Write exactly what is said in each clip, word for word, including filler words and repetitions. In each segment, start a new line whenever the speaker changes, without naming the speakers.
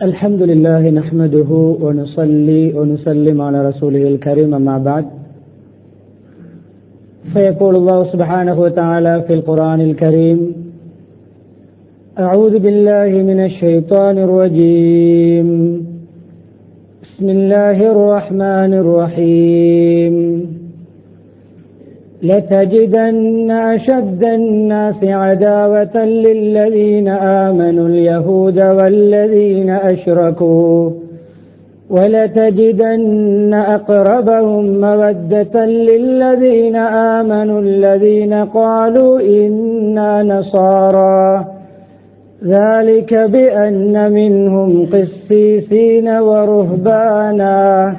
الحمد لله نحمده ونصلي ونسلم على رسوله الكريم أما بعد فيقول الله سبحانه وتعالى في القرآن الكريم: أعوذ بالله من الشيطان الرجيم، بسم الله الرحمن الرحيم. لتجدن أشد الناس عداوة للذين آمنوا اليهود والذين أشركوا ولتجدن أقربهم مودة للذين آمنوا الذين قالوا إنا نصارى ذلك بأن منهم قسيسين ورهبانا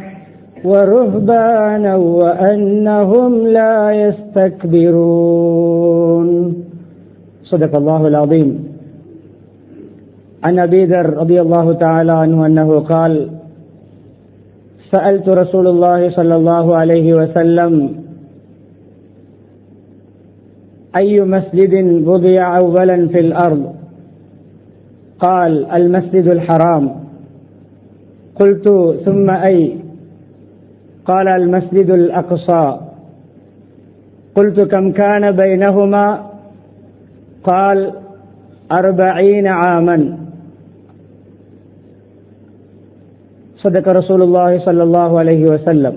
ورهبانا وأنهم لا يستكبرون. صدق الله العظيم. عن أبي ذر رضي الله تعالى عنه أنه قال: سألت رسول الله صلى الله عليه وسلم: أي مسجد وضع أولا في الأرض؟ قال: المسجد الحرام. قلت: ثم أي؟ قال: المسجد الأقصى. قلت: كم كان بينهما؟ قال: أربعين عاما. صدق رسول الله صلى الله عليه وسلم.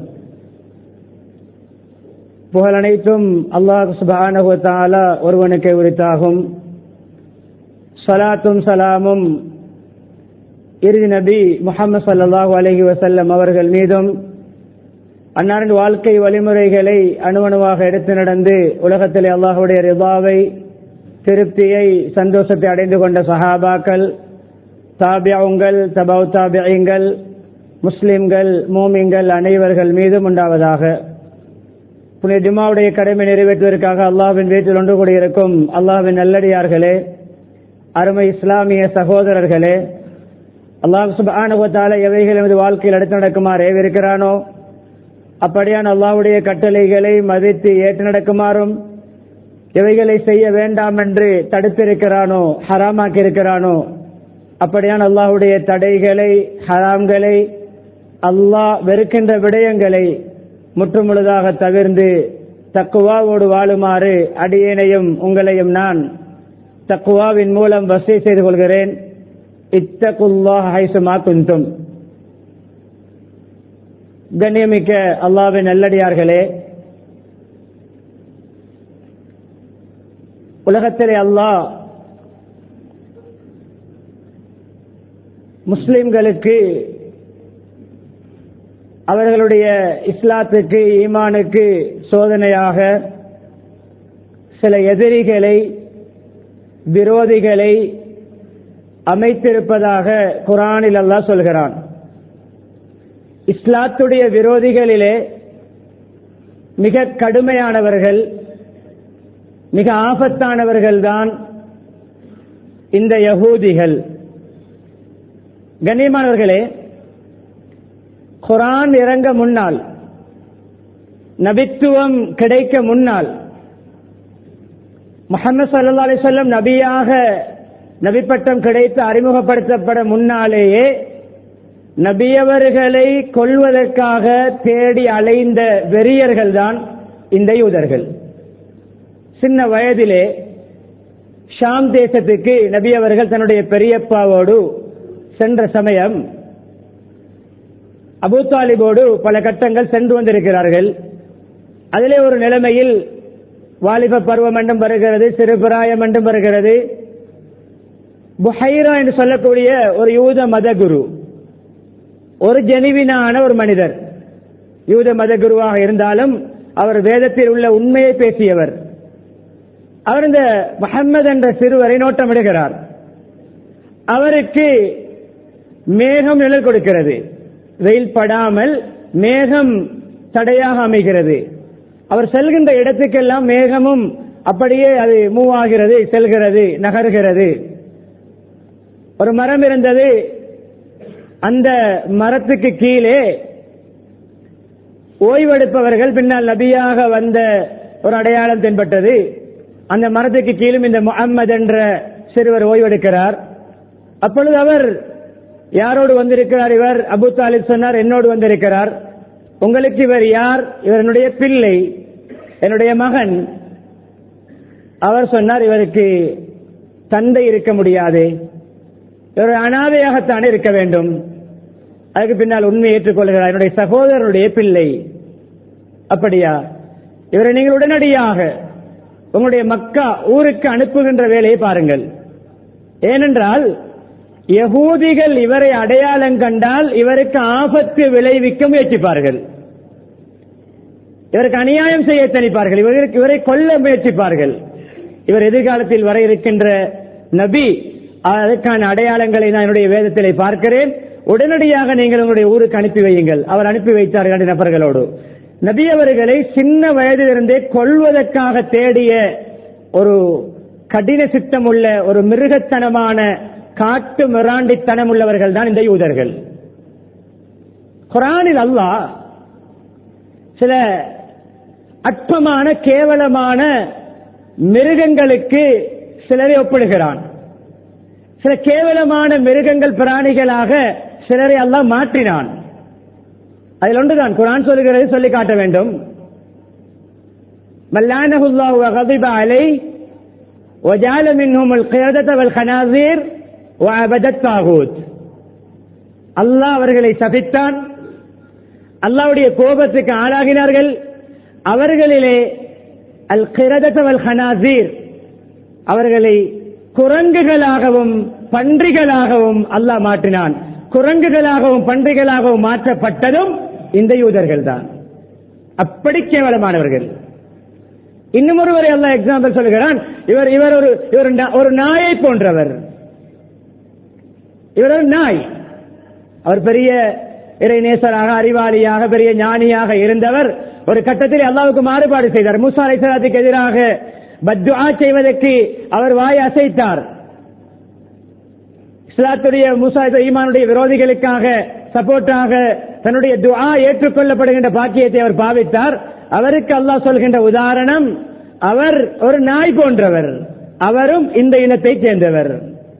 புகழ் அனைத்தும் அல்லாஹ் சுப்ஹானஹு வ தஆலா ஒருவனுக்கே உரித்தாகும். ஸலாத்தும் சலாமும் இறுதி நபி முஹம்மது ஸல்லல்லாஹு அலைஹி வஸல்லம் அவர்கள் மீதும், அன்னாரின் வாழ்க்கை வழிமுறைகளை அணுவணுவாக எடுத்து நடந்து உலகத்திலே அல்லாஹுடைய ரிதாவை, திருப்தியை, சந்தோஷத்தை அடைந்து கொண்ட சஹாபாக்கள், தாபியங்கள், தபௌ தாபியங்கள், முஸ்லிம்கள், மூமின்கள் அனைவர்கள் மீதும் உண்டாவதாக. புனித ஜும்மாவுடைய கடமை நிறைவேற்றுவதற்காக அல்லாஹ்வின் வீட்டில் ஒன்று கூடியிருக்கும் அல்லாஹ்வின் நல்லடியார்களே, அருமை இஸ்லாமிய சகோதரர்களே, அல்லாஹ் சுப்ஹானஹு வ தஆலா எவைகள் எமது வாழ்க்கையில் எடுத்து நடக்குமாறு ஏவிருக்கிறானோ அப்படியான அல்லாஹ்வுடைய கட்டளைகளை மதித்து ஏற்று நடக்குமாறும், எவைகளை செய்ய வேண்டாம் என்று தடுத்திருக்கிறானோ, ஹராமாக்கி இருக்கிறானோ அப்படியான அல்லாஹ்வுடைய தடைகளை, ஹராம்களை, அல்லாஹ் வெறுக்கின்ற விடயங்களை முற்றுமுழுதாக தவிர்ந்து தக்குவாவோடு வாழுமாறு அடியேனையும் உங்களையும் நான் தக்குவாவின் மூலம் வஸீ செய்து கொள்கிறேன். இத்தகுல்லாஹ ஹைசுமா குன்தும். கண்ணியமிக்க அல்லாஹ்வின் நல்லடியார்களே, உலகத்திலே அல்லாஹ் முஸ்லிம்களுக்கு அவர்களுடைய இஸ்லாத்துக்கு, ஈமானுக்கு சோதனையாக சில எதிரிகளை, விரோதிகளை அமைத்திருப்பதாக குர்ஆனில் அல்லாஹ் சொல்கிறான். இஸ்லாத்துடைய விரோதிகளிலே மிக கடுமையானவர்கள், மிக ஆபத்தானவர்கள் தான் இந்த யஹூதிகள். கண்ணியமானவர்களே, குர்ஆன் இறங்க முன்னால், நபித்துவம் கிடைக்க முன்னால், முஹம்மது ஸல்லல்லாஹு அலைஹி வஸல்லம் நபியாக நபிப்பட்டம் கிடைத்து அறிமுகப்படுத்தப்பட முன்னாலேயே நபியவர்களை கொல்வதற்காக தேடி அலைந்த வெறியர்கள் தான் இந்த யூதர்கள். சின்ன வயதிலே ஷாம் தேசத்துக்கு நபியவர்கள் தன்னுடைய பெரியப்பாவோடு சென்ற சமயம் அபூ தாலிபோடு பல கட்டங்கள் சென்று வந்திருக்கிறார்கள். அதிலே ஒரு நிலைமையில் வாலிப பருவம் என்றும் வருகிறது, சிறுபிராயம் என்றும் வருகிறது. புஹைரா என்று சொல்லக்கூடிய ஒரு யூத மத குரு, ஒரு ஜெனிவினான ஒரு மனிதர், யூத மத குருவாக இருந்தாலும் அவர் வேதத்தில் உள்ள உண்மையை பேசியவர். அவர் இந்த முஹம்மது என்ற சிறுவரை நோட்டமிடுகிறார். அவருக்கு மேகம் நிழல் கொடுக்கிறது, வெயில் படாமல் மேகம் தடையாக அமைகிறது. அவர் செல்கின்ற இடத்துக்கெல்லாம் மேகமும் அப்படியே அது மூவ் ஆகிறது, செல்கிறது, நகர்கிறது. ஒரு மரம் இருந்தது, அந்த மரத்துக்கு கீழே ஓய்வெடுப்பவர்கள் பின்னால் நபியாக வந்த ஒரு அடையாளம் தென்பட்டது. அந்த மரத்துக்கு கீழும் இந்த முஹம்மது என்ற சிறுவர் ஓய்வெடுக்கிறார். அப்பொழுது அவர் யாரோடு வந்திருக்கிறார் இவர்? அபூ தாலிப் சொன்னார், என்னோடு வந்திருக்கிறார். உங்களுக்கு இவர் யார்? இவர் என்னுடைய பிள்ளை, என்னுடைய மகன். அவர் சொன்னார், இவருக்கு தந்தை இருக்க முடியாது, இவர் அனாதையாகத்தான் இருக்க வேண்டும். அதுக்கு பின்னால் உண்மையை ஏற்றுக்கொள்கிறார், என்னுடைய சகோதரனுடைய பிள்ளை. அப்படியா? இவரை நீங்கள் உடனடியாக உங்களுடைய மக்கா ஊருக்கு அனுப்புகின்ற வேலையை பாருங்கள். ஏனென்றால் யகூதிகள் இவரை அடையாளம் கண்டால் இவருக்கு ஆபத்து விளைவிக்க முயற்சிப்பார்கள், இவருக்கு அநியாயம் செய்ய தனிப்பார்கள், இவருக்கு இவரை கொல்ல முயற்சிப்பார்கள். இவர் எதிர்காலத்தில் வர இருக்கின்ற நபி, அதற்கான அடையாளங்களை நான் என்னுடைய வேதத்திலே பார்க்கிறேன், உடனடியாக நீங்கள் உங்களுடைய ஊருக்கு அனுப்பி வையுங்கள். அவர் அனுப்பி வைத்தார் இரண்டு நபர்களோடு. நபி அவர்களை சின்ன வயதிலிருந்தே கொல்வதற்காக தேடிய ஒரு கடின சித்தம் உள்ள ஒரு மிருகத்தனமான காட்டு மிராண்டித்தனம் உள்ளவர்கள் தான் இந்த யூதர்கள். குர்ஆனில் அல்லாஹ் சில அற்பமான கேவலமான மிருகங்களுக்கு சிலரை ஒப்பிடுகிறான். சில கேவலமான மிருகங்கள் பிராணிகளாக சிலரை அல்லாஹ் மாற்றினான். அதில் ஒன்றுதான் குர்ஆன் சொல்லுகிறது, சொல்லி காட்ட வேண்டும். மல்லானஹுல்லாஹு வகதிப அலைஹி வஜஅல மின்ஹுமுல் கிரதத வல் கனாஸீர் வஅபதத் தாகூத். அல்லாஹ் அவர்களை சபித்தான், அல்லாஹ்வுடைய கோபத்துக்கு ஆளாகினார்கள். அவர்களிலே அல் கிரதத வல் கனாஸீர், அவர்களை குரங்குகளாகவும் பன்றிகளாகவும் அல்லாஹ் மாற்றினான். குரங்குகளாகவும் பன்றிகளாகவும் மாற்றப்பட்டதும் இந்த யூதர்கள் தான். அப்படி கேவலமானவர்கள். இன்னும் ஒருவரை அல்லாஹ் எக்ஸாம்பிள் சொல்கிறான், இவர் இவர் ஒரு இவர் ஒரு நாயை போன்றவர். இவர் ஒரு நாய். அவர் பெரிய இறைநேசராக, அறிவாளியாக, பெரிய ஞானியாக இருந்தவர். ஒரு கட்டத்தில் அல்லாஹ்வுக்கு மாறுபாடு செய்தார். மூசா அலைஹிஸ்ஸலாத்துக்கு எதிராக பத்ஆ செய்வதற்கு அவர் வாய் அசைத்தார். இஸ்லாத்துடைய மூசா ஈமானுடைய விரோதிகளுக்காக சப்போர்ட்டாக தன்னுடைய துஆ ஏற்றுக்கொள்ளப்படுகின்ற பாக்கியத்தை அவர் பாவித்தார். அவருக்கு அல்லாஹ் சொல்கின்ற உதாரணம், அவர் ஒரு நாய் போன்றவர், அவரும் இந்த இனத்தை சேர்ந்தவர்.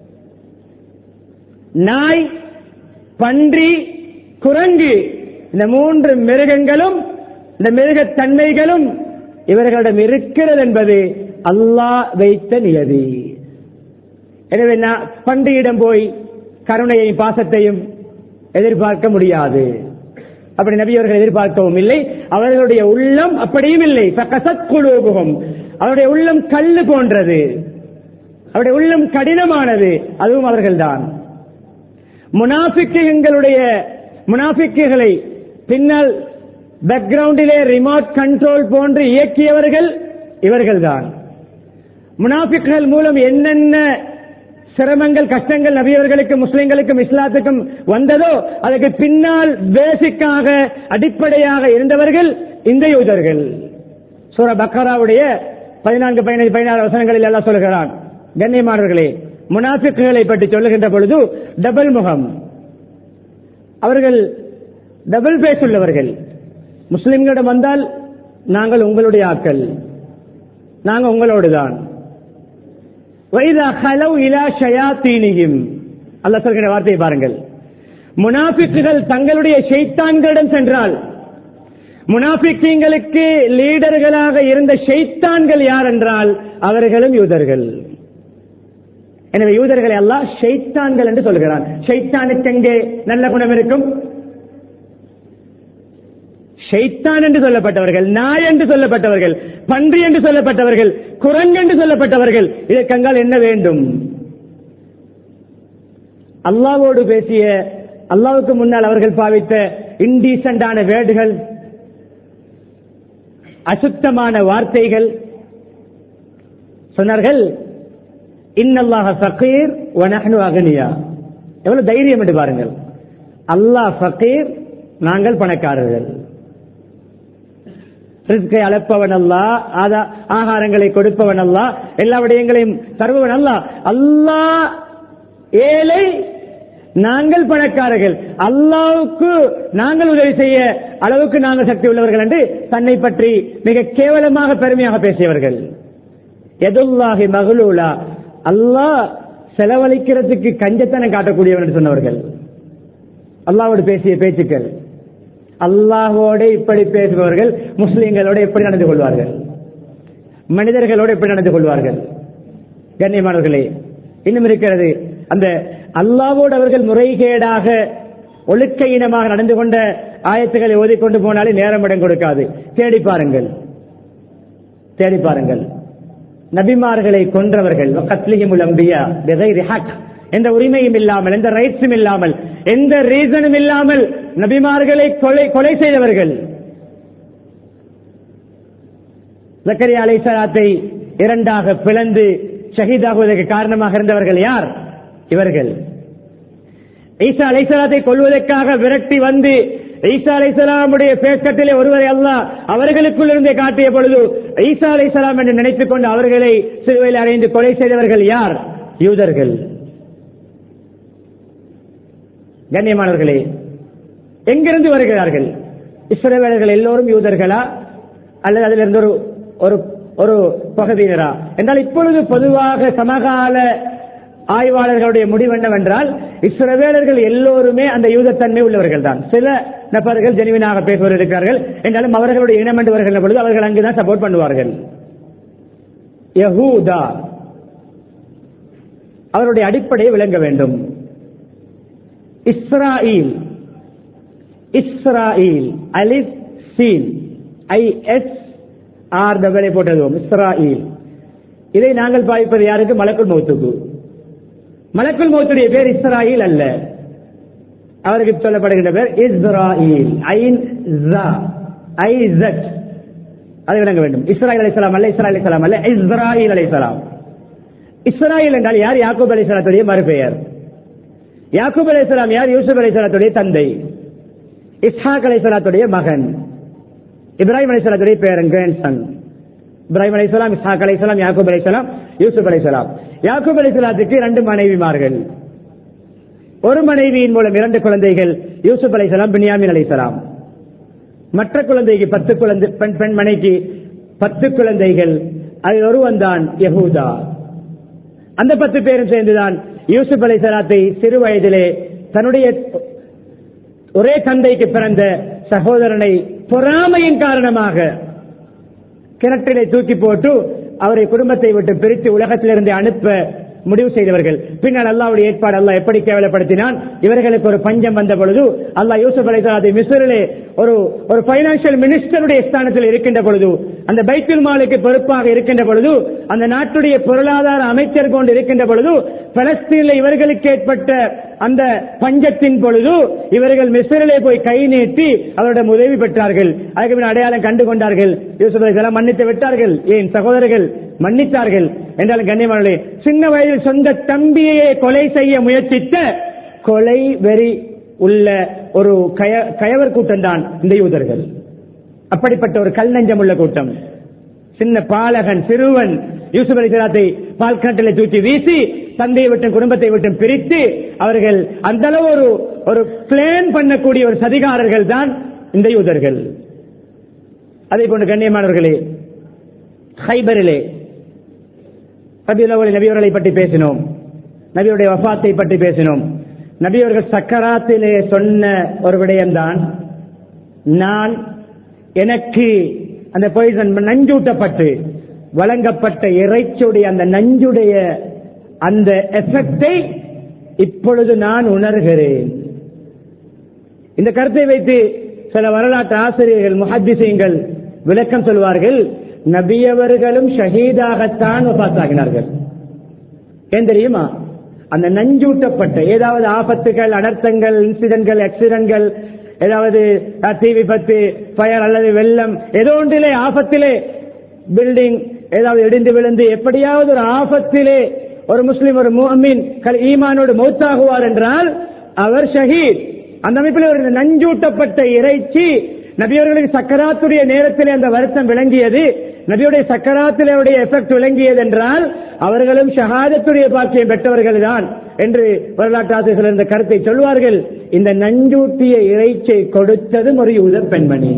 நாய், பன்றி, குரங்கு, இந்த மூன்று மிருகங்களும் இந்த மிருகத்தன்மைகளும் இவர்களிடம் இருக்கிறது என்பது அல்லாஹ் வைத்த நியதி. எனவே பன்றியிடம் போய் கருணையையும் பாசத்தையும் எதிர்பார்க்க முடியாது. அப்படி நபி அவர்கள் எதிர்பார்க்கவும் இல்லை. அவர்களுடைய உள்ளம் அப்படியும் இல்லை. அவருடைய உள்ளம் கல்லு போன்றது, அவருடைய உள்ளம் கடினமானது. அதுவும் அவர்கள்தான். முனாஃபிக்குகளுடைய முனாஃபிக்குகளை பின்னால் பேக்ரவுண்டிலே ரிமோட் கண்ட்ரோல் போன்று இயக்கியவர்கள் இவர்கள்தான். முனாஃபிக்குகள் மூலம் என்னென்ன சிரமங்கள், கஷ்டங்கள் நபியவர்களுக்கு, முஸ்லிம்களுக்கும் இஸ்லாத்துக்கும் வந்ததோ அதற்கு பின்னால் பேசிக்காக அடிப்படையாக இருந்தவர்கள் இந்த யூதர்கள். சூரா பக்கராவுடைய பதினான்கு பதினைந்து பதினாறு வசனங்களில் எல்லாம் சொல்கிறான், கண்ணியமானவர்களே, முனாஃபிக்குகளை பற்றி சொல்லுகின்ற பொழுது டபுள் முகம், அவர்கள் டபுள் பேஸ் உள்ளவர்கள். முஸ்லிம்களிடம் வந்தால் நாங்கள் உங்களுடைய ஆட்கள், நாங்கள் உங்களோடுதான். அல்லாஹ் சொல்கிற வார்த்தையை பாருங்கள். முனாஃபிக்குகள் தங்களுடைய ஷைத்தான்களிடம் சென்றால், முனாஃபிக்குகளுக்கு லீடர்களாக இருந்த ஷைத்தான்கள் யார் என்றால் அவர்களும் யூதர்கள். எனவே யூதர்களை அல்லாஹ் ஷைத்தான்கள் என்று சொல்கிறான். ஷைத்தானுக்கு எங்கே நல்ல குணம் இருக்கும்? ஷைத்தான் என்று சொல்லப்பட்டவர்கள், நாய் என்று சொல்லப்பட்டவர்கள், பன்றி என்று சொல்லப்பட்டவர்கள், குரங்கு என்று சொல்லப்பட்டவர்கள், இதற்கங்கால் என்ன வேண்டும்? அல்லாஹ்வோடு பேசிய, அல்லாஹ்வுக்கு முன்னால் அவர்கள் பாவித்த இன்டீசென்டான வேர்டுகள், அசுத்தமான வார்த்தைகள். சொன்னார்கள், இன்னல்லாஹ ஃபகீர் வ நஹ்னு அக்னியா. எவ்வளவு தைரியம் என்று பாருங்கள். அல்லாஹ் ஃபகீர், நாங்கள் பணக்காரர்கள். ரிஸ்கை அளப்பவன் அல்லாஹ், ஆகாரங்களை கொடுப்பவன் அல்லாஹ், எல்லா விடயங்களையும் தருபவன் அல்லாஹ். அல்லாஹ் ஏழை, நாங்கள் பணக்காரர்கள். அல்லாஹ்வுக்கு நாங்கள் உதவி செய்ய அளவுக்கு நாங்கள் சக்தி உள்ளவர்கள் என்று தன்னை பற்றி மிக கேவலமாக பெருமையாக பேசியவர்கள். யதுல்லாஹி மக்லூலா, அல்லாஹ் செலவழிக்கிறதுக்கு கஞ்சத்தனம் காட்டக்கூடியவன் என்று சொன்னவர்கள். அல்லாஹ்வோடு பேசிய பேச்சுக்கள். அல்லாஹ்வோடு இப்படி பேசுபவர்கள் முஸ்லிம்களோடு எப்படி நடந்து கொள்வார்கள்? மனிதர்களோடு எப்படி நடந்து கொள்வார்கள்? கண்ணியமானவர்களே, இன்னும் இருக்கிறது. அந்த அல்லாஹ்வோடு அவர்கள் முறைகேடாக ஒழுக்க இனமாக நடந்து கொண்ட ஆயத்துக்களை ஓதிக்கொண்டு போனாலே நேரம் இடம் கொடுக்காது. தேடி பாருங்கள், தேடி பாருங்கள். நபிமார்களை கொன்றவர்கள் எந்த உரிமையும் இல்லாமல், எந்த ரைட்ஸும் இல்லாமல், எந்த ரீசனும் இல்லாமல் நபிமார்களை கொலை கொலை செய்தவர்கள். ஜக்கரியா அலைஹிஸ்ஸலாத்தை இரண்டாக பிளந்து ஷஹீதாகுவதற்கு காரணமாக இருந்தவர்கள் யார்? இவர்கள். ஈசா அலைஹிஸ்ஸலாத்தை கொல்வதற்காக விரட்டி வந்து ஈசா அலைஹிஸ்ஸலாமுடைய பேஸ்கட்டிலே ஒருவரை அல்லாஹ் அவர்களுக்குள் இருந்தே காட்டிய பொழுது ஈசா அலைஹிஸ்ஸலாம் என்று நினைத்துக் கொண்டு அவர்களை சிலுவையில் அறைந்து கொலை செய்தவர்கள் யார்? யூதர்கள். கண்ணியமானவர்களே, எங்கிருந்து வருகிறார்கள்? இஸ்ரவேலர்கள் எல்லோரும் யூதர்களா அல்லது அதிலிருந்து ஒரு ஒரு பகுதியினரா என்றால், இப்பொழுது பொதுவாக சமகால ஆய்வாளர்களுடைய முடிவு என்னவென்றால், இஸ்ரவேலர்கள் எல்லோருமே அந்த யூதத்தன்மை உள்ளவர்கள் தான். சில நபர்கள் ஜெனுவினாக பேசுவர்கள் இருக்கிறார்கள் என்றாலும் அவர்களுடைய இனம் என்று வருகின்ற பொழுது அவர்கள் அங்குதான் சப்போர்ட் பண்ணுவார்கள். யஹூதா அவருடைய அடிப்படையை விளங்க வேண்டும். இஸ்ராயில், இஸ்ராயில் அலிஃப் சீன் ஐ எஸ் ஆர் டபிள்யூ போட்டதும் இஸ்ராயில். இதை நாங்கள் பாவிப்பது யாருக்கு? மலக்குல் மௌத்துக்கு. மலக்குல் மௌத்துடைய பேர் இஸ்ராயில் அல்ல, அவருக்கு சொல்லப்படுகின்ற பேர் இஸ்ராயில். ஐன் ஜா ஐசட், அதை விளங்க வேண்டும். இஸ்ராயில் அலைஹிஸ்ஸலாம் அல்ல, இஸ்ராயில் அலைஹிஸ்ஸலாம் அல்ல, இஸ்ராயில் அலைஹிஸ்ஸலாம். இஸ்ராயில் என்றால் யார்? யாக்கூப் அலைஹிஸ்ஸலாத்துடைய மறுபெயர். யாக்கூப் அலைஹிஸ்ஸலாம் யார்? யூசுப் அலைஹிஸ்ஸலாத்துடைய தந்தை. இஸ்ஹாக் அலைஹிஸ்ஸலாத்துடைய மகன். இப்ராஹிம் அலைஹிஸ்ஸலாத்துடைய பேரன், கிராண்ட்சன். இப்ராஹிம் அலைஹிஸ்ஸலாம், இஸ்ஹாக் அலைஹிஸ்ஸலாம், யாக்கூப் அலைஹிஸ்ஸலாம், யூசுப் அலைஹிஸ்ஸலாம். யாக்கூப் அலைஹிஸ்ஸலாத்துக்கு இரண்டு மனைவிமார்கள். ஒரு மனைவியின் மூலம் இரண்டு குழந்தைகள், யூசுப் அலைஹிஸ்ஸலாம், பின்யாமின் அலைஹிஸ்ஸலாம். மற்ற குழந்தைக்கு பத்து குழந்தை, பெண் பெண் மனைக்கு பத்து குழந்தைகள். அதில் ஒருவன் தான் யஹூதா. அந்த பத்து பேரும் சேர்ந்துதான் யூசுப் அலைஹிஸ்ஸலாத்தை சிறு வயதிலே தன்னுடைய ஒரே தந்தைக்கு பிறந்த சகோதரனை பொறாமையின் காரணமாக கிணற்றிலே தூக்கி போட்டு அவரை குடும்பத்தை விட்டு பிரித்து உலகத்திலிருந்து அனுப்ப முடிவு செய்தவர்கள். பின்னால் அல்லாஹ்வுடைய ஏற்பாடு அல்லாஹ் எப்படி கேவலப்படுத்தினான்? இவர்களுக்கு ஒரு பஞ்சம் வந்த பொழுது அல்லாஹ் யூசுப் அலைஹிஸ்ஸலாத்தை மிஸ்ரிலே ஒரு ஒரு பைனான்சியல் மினிஸ்டருடைய ஸ்தானத்தில் இருக்கின்ற பொழுது, அந்த பைத்துல் மாலுக்கு பொறுப்பாக இருக்கின்ற பொழுது, அந்த நாட்டுடைய பொருளாதார அமைச்சர் கொண்டு இருக்கின்ற பொழுது, பலஸ்தீனில் இவர்களுக்கு ஏற்பட்ட அந்த பஞ்சத்தின் பொழுது இவர்கள் மிஸ்ரிலே போய் கை நீட்டி அவரிடம் உதவி பெற்றார்கள். அதுக்கு பின் அடையாளம் கண்டு கொண்டார்கள். யூசுப் அலைஹிஸ்ஸலாம் மன்னித்து விட்டார்கள். ஏன் சகோதரர்கள் மன்னித்தார்கள் என்றாலும் கண்ணியமானவர்களே, சின்ன வயதில் சொந்த தம்பியை கொலை செய்ய முயற்சித்த கொலை வெறி உள்ள ஒரு கயவர் கூட்டம் தான் இந்த யூதர்கள். அப்படிப்பட்ட ஒரு கல் நெஞ்சம் உள்ள கூட்டம். சின்ன பாலகன், சிறுவன் யூசுப் அலைஹிஸ்ஸலாத்தை பால்கட்டிலே தூக்கி வீசி தந்தையை விட்டு குடும்பத்தை விட்டு பிரித்து அவர்கள் அந்த அளவு ஒரு ஒரு பிளான் பண்ணக்கூடிய ஒரு சதிகாரர்கள் தான் இந்த யூதர்கள். அதே போன்று கண்ணியமானவர்களே, ஹைபரிலே நபியவர்களை பற்றி பேசினோம், நபியுடைய வஃபாத்தை பற்றி பேசினோம். நபியவர்கள் சக்கராத்திலே சொன்ன ஒரு விடயம்தான், நான் எனக்கு அந்த பாய்சன் நஞ்சூட்டப்பட்டு வழங்கப்பட்ட இறைச்சியுடைய அந்த நஞ்சுடைய அந்த எஃபெக்டை இப்பொழுது நான் உணர்கிறேன். இந்த கருத்தை வைத்து சில வரலாற்று ஆசிரியர்கள், முஹத்திஸீன்கள் விளக்கம் சொல்வார்கள். நபியவர்களும் ஷஹீதாகத்தான் வஃபாத்தாகினார்கள். ஏன் தெரியுமா? அந்த நஞ்சூட்டப்பட்ட ஏதாவது ஆபத்துகள், அனர்த்தங்கள், இன்சிடென்ட்கள், ஆக்சிடென்ட்கள், ஏதாவது தீ விபத்து, ஃபயர் அல்லது வெள்ளம், ஏதோ ஒன்றிலே ஆபத்திலே, பில்டிங் ஏதாவது இடிந்து விழுந்து எப்படியாவது ஒரு ஆபத்திலே ஒரு முஸ்லிம், ஒரு முஃமின் ஈமானோடு மௌத்தாகுவார் என்றால் அவர் ஷஹீத். அந்த அமைப்பில் ஒரு நஞ்சூட்டப்பட்ட இறைச்சி நபியவர்களுக்கு சக்கராத்துடைய நேரத்திலே அந்த வருத்தம் விளங்கியது, நபியுடைய சக்கராத்திலே எஃபெக்ட் விளங்கியது என்றால் அவர்களும் ஷஹாதத்துடைய பாக்கியம் பெற்றவர்கள் தான் என்று வரலாற்று ஆசிரியர்கள் இந்த கருத்தை சொல்வார்கள். இந்த நஞ்சூட்டிய இறைச்சியை கொடுத்ததும் ஒரு யூத பெண்மணி.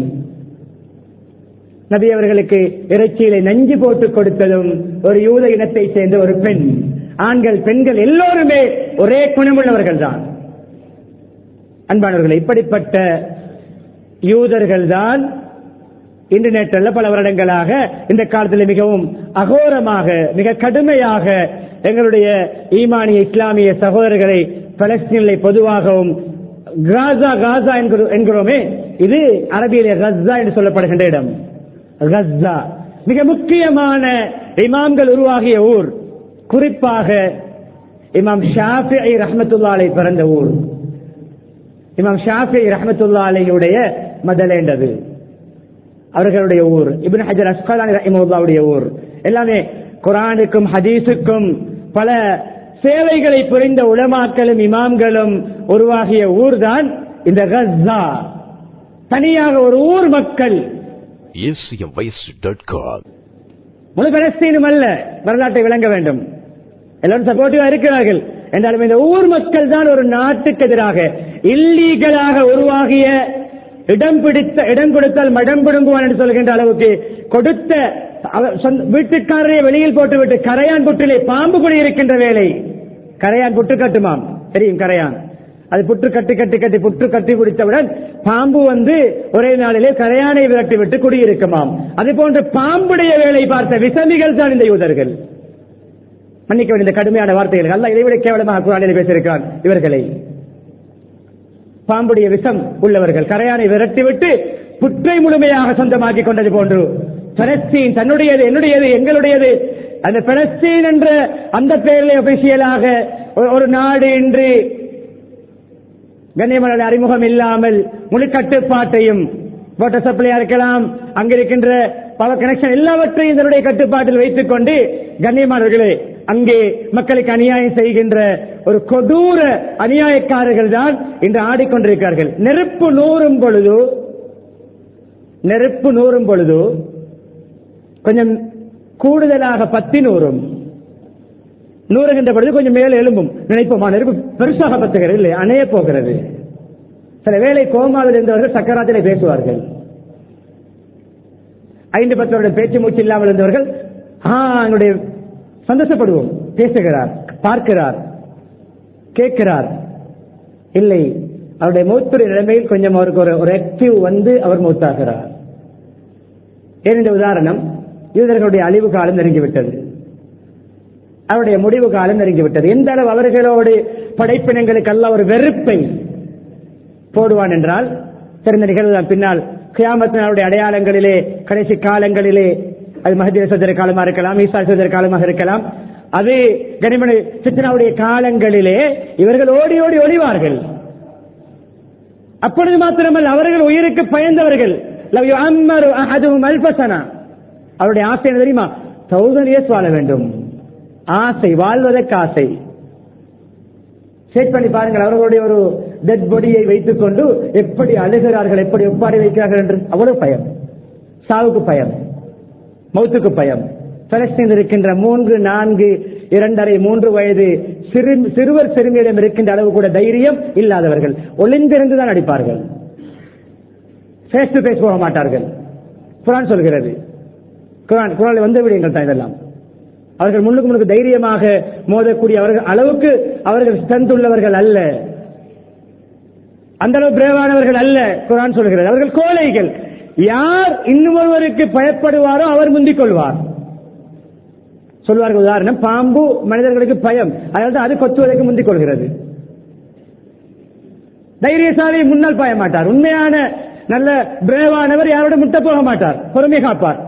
நபி அவர்களுக்கு இறைச்சியிலே நஞ்சு போட்டு கொடுத்ததும் ஒரு யூத இனத்தை சேர்ந்த ஒரு பெண். ஆண்கள் பெண்கள் எல்லோருமே ஒரே குணமுள்ளவர்கள் தான். அன்பானவர்களே, இப்படிப்பட்ட யூதர்கள் தான் இன்டர்நெட்ல பல வருடங்களாக இந்த காலத்தில் மிகவும் அகோரமாக மிக கடுமையாக எங்களுடைய ஈமானிய இஸ்லாமிய சகோதரர்களை பலஸ்தீனிலே பொதுவாகவும் காசா காசா என்கிறோமே, இது அரபியிலே கஸ்ஸா என்று சொல்லப்படுகின்ற இடம். கஸ்ஸா மிக முக்கியமான இமாம்கள் உருவாகிய ஊர், குறிப்பாக இமாம் ஷாஃபிஈ ரஹ்மத்துல்லாஹி அலைஹி பிறந்த ஊர். இமாம் ஷாஃபிஈ ரஹ்மத்துல்லாஹி அலைஹியுடைய மதலேண்டது அவர்களுடைய ஊர். இப்னு ஹஜர் அஸ்கலானி ரஹிமஹுல்லாஹுடைய ஊர். எல்லாமே குர்ஆனுக்கும் ஹதீஸுக்கும் பல சேவைகளை புரிந்த உலமாக்களும் இமாம்களும் உருவாகிய ஊர் தான் இந்த கஸ்ஸா. தனியாக ஒரு ஊர் மக்கள். முழு பலஸ்தீனும் அல்ல, வரலாற்றை விளங்க வேண்டும். எல்லாரும் சப்போர்ட்டிவா இருக்கிறார்கள் என்றாலும் இந்த ஊர் மக்கள் தான் ஒரு நாட்டுக்கு எதிராக இல்லீகலாக உருவாகிய இடம் பிடித்த இடம் கொடுத்தால் மடம் பிடுங்குவான் என்று சொல்கின்ற அளவுக்கு கொடுத்த வீட்டுக்காரரை வெளியில் போட்டுவிட்டு கரையான் புற்றிலே பாம்பு குடி இருக்கின்ற வேலை. கரையான் புற்று கட்டுமாம், தெரியும் கரையான். அது புற்று கட்டி கட்டி கட்டி புற்று கட்டி குடித்தவுடன் பாம்பு வந்து ஒரே நாளிலே கரையானை விரட்டி விட்டு குடியிருக்குமாம். அது போன்ற பாம்புடைய வேலை பார்த்த விசமிகள் தான் இந்த யூதர்கள். மன்னிக்க வேண்டிய கடுமையான வார்த்தைகள் அல்ல, இதைவிட கேவலமாக குர்ஆனில் பேசியிருக்கிறான் இவர்களை. பாம்புடைய விஷம் உள்ளவர்கள் கரையானை விரட்டிவிட்டு புற்றை முழுமையாக சொந்தமாக்கி கொண்டது போன்று பலஸ்தீன் தன்னுடையது, என்னுடையது, எங்களுடையது, அந்த பலஸ்தீன் என்ற அந்த பெயரிலே ஒபிஷியலாக ஒரு நாடு இன்று கண்ணியமான அறிமுகம் இல்லாமல் முழு கட்டுப்பாட்டையும் வாட்டர் சப்ளையா இருக்கலாம், அங்கிருக்கின்ற பவர் கனெக்ஷன் எல்லாவற்றையும் இதனுடைய கட்டுப்பாட்டில் வைத்துக் கொண்டு கண்ணியமானவர்களே அங்கே மக்களுக்கு அநியாயம் செய்கின்ற ஒரு கொடூர அநியாயக்காரர்கள் தான் இன்று ஆடிக்கொண்டிருக்கிறார்கள். நெருப்பு நூறும் பொழுது நெருப்பு நூறும் பொழுது கொஞ்சம் கூடுதலாக பத்தி நூறும் நூறுகின்ற பொழுது கொஞ்சம் மேலே எழும்பும் நினைப்போமா, நெருப்பு பெருசாக பத்துகிறது இல்லை, அணைய போகிறது. சில வேளை கோமாவில் இருந்தவர்கள் சக்கராத்திலே பேசுவார்கள். ஐந்து பத்து வருடம் பேச்சு மூச்சு இல்லாமல் இருந்தவர்கள் எங்களுடைய சந்தோஷப்படுவோம், பேசுகிறார், பார்க்கிறார், கேட்கிறார். இல்லை, அவருடைய மூத்துடைய நிலைமையில் கொஞ்சம் அவருக்கு ஒரு ஆக்டிவ் வந்து அவர் மூத்தாகிறார். ஏனென்ற உதாரணம், யூதர்களுடைய அழிவு காலம் நெருங்கிவிட்டது, அவருடைய முடிவு காலம் நெருங்கிவிட்டது. எந்த அளவு அவர்களோடு படைப்பினங்களுக்கு அல்ல ஒரு வெறுப்பை போடுவான் என்றால் தெரிந்த நிகழ்வு பின்னால் கியாமத் நாளுடைய அடையாளங்களிலே கடைசி காலங்களிலே அது மஹ்தி சதுர காலமாக இருக்கலாம், ஈசா சதுர காலமாக இருக்கலாம், அது கனிமணி ஃபித்னாவுடைய காலங்களிலே இவர்கள் ஓடி ஓடி ஒளிவார்கள். அப்பொழுது மாத்திரமல்ல, அவர்கள் உயிருக்கு பயந்தவர்கள். அவருடைய ஆசை என்ன தெரியுமா? தௌசண்ட் இயர்ஸ் வாழ வேண்டும். ஆசை, வாழ்வதற்கு ஆசை. செக் பண்ணி பாருங்கள், அவர்களுடைய ஒரு டெட் பாடியை வைத்துக் கொண்டு எப்படி அழுகிறார்கள், எப்படி ஒப்பாடி வைக்கிறார்கள் என்று. அவ்வளவு பயம், சாவுக்கு பயம், மௌத்துக்கு பயம். பலஸ்தீனில் இருக்கின்ற மூன்று நான்கு இரண்டரை மூன்று வயது சிறு சிறுவர் சிறுமியிடம் இருக்கின்ற அளவு கூட தைரியம் இல்லாதவர்கள் ஒளிந்திருந்துதான் அடிப்பார்கள். பேஸ் டு பேஸ் போக மாட்டார்கள். குர்ஆன் சொல்கிறது, குர்ஆன் குர்ஆனில் வந்து விடுங்கள் தான் இதெல்லாம். அவர்கள் முன்னுக்கு முன்னுக்கு தைரியமாக மோதக்கூடிய அவர்கள் அளவுக்கு அவர்கள் ஸ்ட்ரென்த் உள்ளவர்கள் அல்ல, அந்த அளவு பிரேவானவர்கள் அல்ல. குர்ஆன் சொல்கிறது அவர்கள் கோழைகள். யார் இன்னும் ஒருவருக்கு பயப்படுவாரோ அவர் முந்திக் கொள்வார். சொல்வார்கள், உதாரணம், பாம்பு மனிதர்களுக்கு பயம், அதாவது அது கொத்துவதற்கு முந்திக் கொள்கிறது. தைரியசாலி முன்னால் பாய மாட்டார். உண்மையான நல்ல பிரேவானவர் யாரோட முட்ட போக மாட்டார், பொறுமை காப்பார்.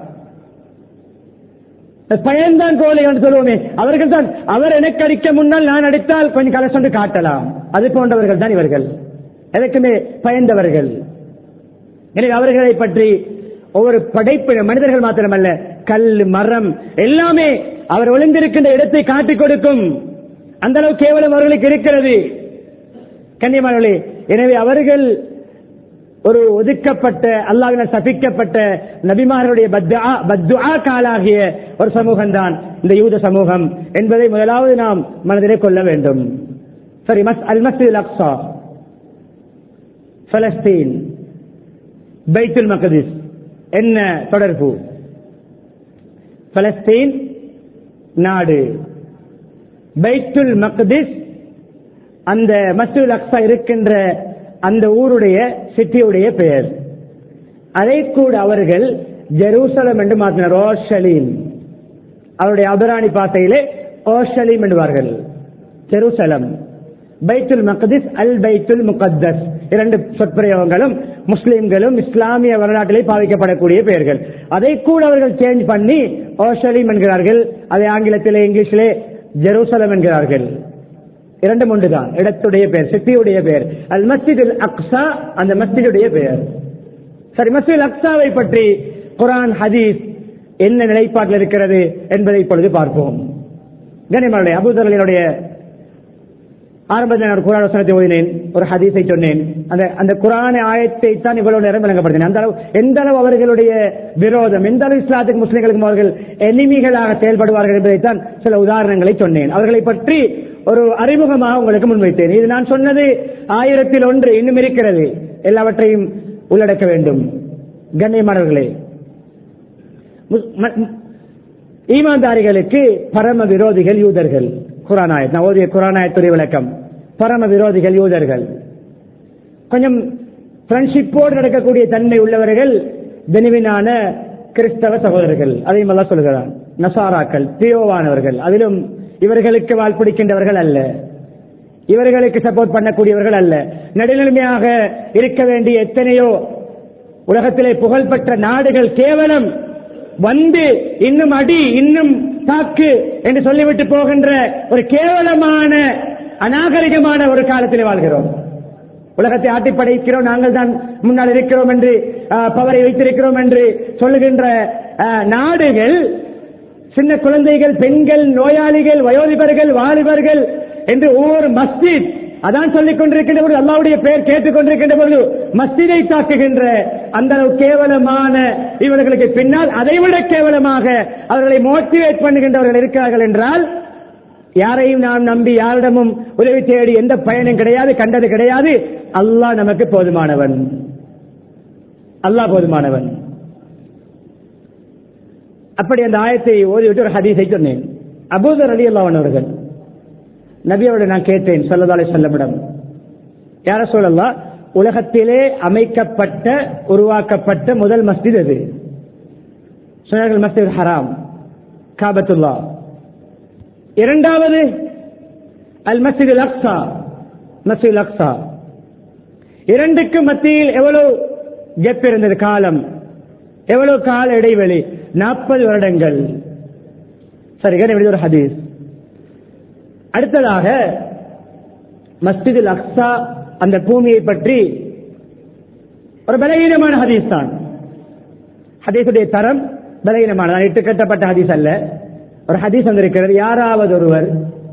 பயன்தான் கோழை என்று சொல்லுவோமே, அவர்கள் தான். அவர் எனக்கு அடிக்க முன்னால் நான் அடித்தால் கொஞ்சம் கலசொண்டு காட்டலாம், அது போன்றவர்கள் தான் இவர்கள். எதற்குமே பயந்தவர்கள். எனவே அவர்களை பற்றி ஒவ்வொரு படைப்பு மனிதர்கள் மாத்திரமல்ல, கல் மரம் எல்லாமே அவர் ஒளிந்திருக்கின்ற இடத்தை காட்டிக் கொடுக்கும். அந்த அளவு கேவலம் அவர்களுக்கு இருக்கிறது கண்ணியமானவர்களே. எனவே அவர்கள் ஒரு ஒதுக்கப்பட்ட, அல்லாஹ்வினால் சபிக்கப்பட்ட நபிமார்களுடைய பத்துஆ காலாகிய ஒரு சமூகம் தான் இந்த யூத சமூகம் என்பதை முதலாவது நாம் மனதிலே கொள்ள வேண்டும். சரி, அல் மஸ்ஜித் அல் அக்ஸா, பலஸ்தீன், பைத்துல் மக்திஸ் என்ன தொடர்பு? பலஸ்தீன் நாடு, பைத்துல் மக்திஸ் அந்த மஸ்ஜித் அல் அக்ஸா இருக்கின்ற அந்த ஊருடைய சிட்டியுடைய பெயர். அதை கூட அவர்கள் ஜெருசலம் என்று மாற்றினார். ஓர்ஷலீம், அவருடைய அபராணி பாசையிலே ஓர்ஷலீம் என்பார்கள். ஜெருசலம், பைத்துல் மக்திஸ், அல் பைத்துல் முகத்தஸ், இரண்டு சொற்பிரயோகங்களும் முஸ்லிம்களும் இஸ்லாமிய வரலாற்றிலே பாவிக்கப்படக்கூடிய பெயர்கள். அதை கூட அவர்கள் சேஞ்ச் பண்ணி ஓர்ஷலீம் என்கிறார்கள். அதை ஆங்கிலத்திலே இங்கிலீஷிலே ஜெருசலம் என்கிறார்கள். இரண்டும் ஒன்றுதான், இடத்துடைய பெயர், சிட்டியுடைய பெயர். அல் மஸ்ஜிதுல் அக்ஸா அந்த மஸ்ஜிதுடைய பெயர். சரி, மஸ்ஜிதுல் அக்ஸாவை பற்றி குர்ஆன் ஹதீஸ் என்ன நிலைப்பாட்டில் இருக்கிறது என்பதை இப்பொழுது பார்ப்போம். கனிமனுடைய அபூதர்களினுடைய ஆரம்பத்தில் ஒரு குர்ஆன் வசனத்தை ஓதினேன், ஒரு ஹதீஸை சொன்னேன். அந்த அந்த குர்ஆன் ஆயத்தை தான் இவ்வளவு நேரம் விளங்கப்படுத்தினேன். அந்த அளவு எந்த அளவு அவர்களுடைய விரோதம், எந்த அளவு இஸ்லாத்துக்கு முஸ்லிம்களுக்கும் அவர்கள் எனிமிகளாக செயல்படுவார்கள் என்பதைத்தான் சில உதாரணங்களை சொன்னேன். அவர்களை பற்றி ஒரு அறிமுகமாக உங்களுக்கு முன்வைத்தேன். இது நான் சொன்னது ஆயிரத்தில் ஒன்று, இன்னும் இருக்கிறது, எல்லாவற்றையும் உள்ளடக்க வேண்டும். கண்ணியமானவர்களே, ஈமான்தாரிகளுக்கு பரம விரோதிகள் யூதர்கள். குர்ஆன் ஆயத், நான் ஓதிய குர்ஆன் ஆயத்துடைய விளக்கம். பரம விரோதிகள் யூதர்கள். கொஞ்சம் ஃப்ரெண்ட்ஷிப்போடு நடக்கக்கூடிய தன்மை உள்ளவர்கள் ஜெனுவினான கிறிஸ்தவ சகோதரர்கள். அதையும் எல்லாம் சொல்கிறான். நசாராக்கள் பியோவானவர்கள், அதிலும் இவர்களுக்கு வாழ்பிடிக்கின்றவர்கள் அல்ல, இவர்களுக்கு சப்போர்ட் பண்ணக்கூடியவர்கள் அல்ல. நடுநிலைமையாக இருக்க வேண்டிய எத்தனையோ உலகத்திலே புகழ்பெற்ற நாடுகள் கேவலம் வந்து இன்னும் அடி இன்னும் தாக்கு என்று சொல்லிவிட்டு போகின்ற ஒரு கேவலமான அநாகரிகமான ஒரு காலத்தில் வாழ்கிறோம். உலகத்தை ஆட்டி படைக்கிறோம், நாங்கள் தான் முன்னால் இருக்கிறோம் என்று, பவரை வைத்திருக்கிறோம் என்று சொல்லுகின்ற நாடுகள், சின்ன குழந்தைகள், பெண்கள், நோயாளிகள், வயோதிபர்கள், வாலிபர்கள் என்று ஒவ்வொரு மஸ்ஜித் அதான் சொல்லிக் கொண்டிருக்கின்ற பொழுது, அல்லாஹ்வுடைய பெயர் கேட்டுக் கொண்டிருக்கின்ற பொழுது மஸ்ஜிதை தாக்குகின்ற அந்த கேவலமான இவர்களுக்கு பின்னால் அதைவிட கேவலமாக அவர்களை மோட்டிவேட் பண்ணுகின்றவர்கள் இருக்கிறார்கள் என்றால், யாரையும் நாம் நம்பி யாரிடமும் உதவி தேடி எந்த பயனும் கிடையாது, கண்டது கிடையாது. அல்லாஹ் நமக்கு போதுமானவன், அல்லாஹ் போதுமானவன். அப்படி அந்த ஆயத்தை ஓதிவிட்டு ஒரு ஹதீஸை சொன்னேன். அபூதர் ரலியல்லாஹு அன்ஹு அவர்கள் நபியோட நான் கேட்டேன் ஸல்லல்லாஹு அலைஹி வஸல்லம், யா ரசூலல்லாஹ், உலகத்திலே அமைக்கப்பட்ட உருவாக்கப்பட்ட முதல் மஸ்ஜித் எது? சொன்னார்கள் மஸ்ஜிதுல் ஹராம், காபத்துல்லாஹ். இரண்டாவது அல் மஸ்ஜிதுல் அக்ஸா, மஸ்ஜிதுல் அக்ஸா. இரண்டுக்கு மத்தியில் எவ்வளவு கேப் இருந்தது, காலம் எவ்வளவு கால இடைவெளி? நாற்பது வருடங்கள். சரி, ஒரு ஹதீஸ். அடுத்ததாக மஸ்ஜிதுல் அக்ஸா அந்த பூமியை பற்றி ஒரு பலகீனமான ஹதீஸ் தான். ஹதீஸுடைய தரம் பலகீனமான, இட்டு கட்டப்பட்ட ஹதீஸ் அல்ல. ஒரு ஹதீஸ் வந்திருக்கிறது, யாராவது ஒருவர்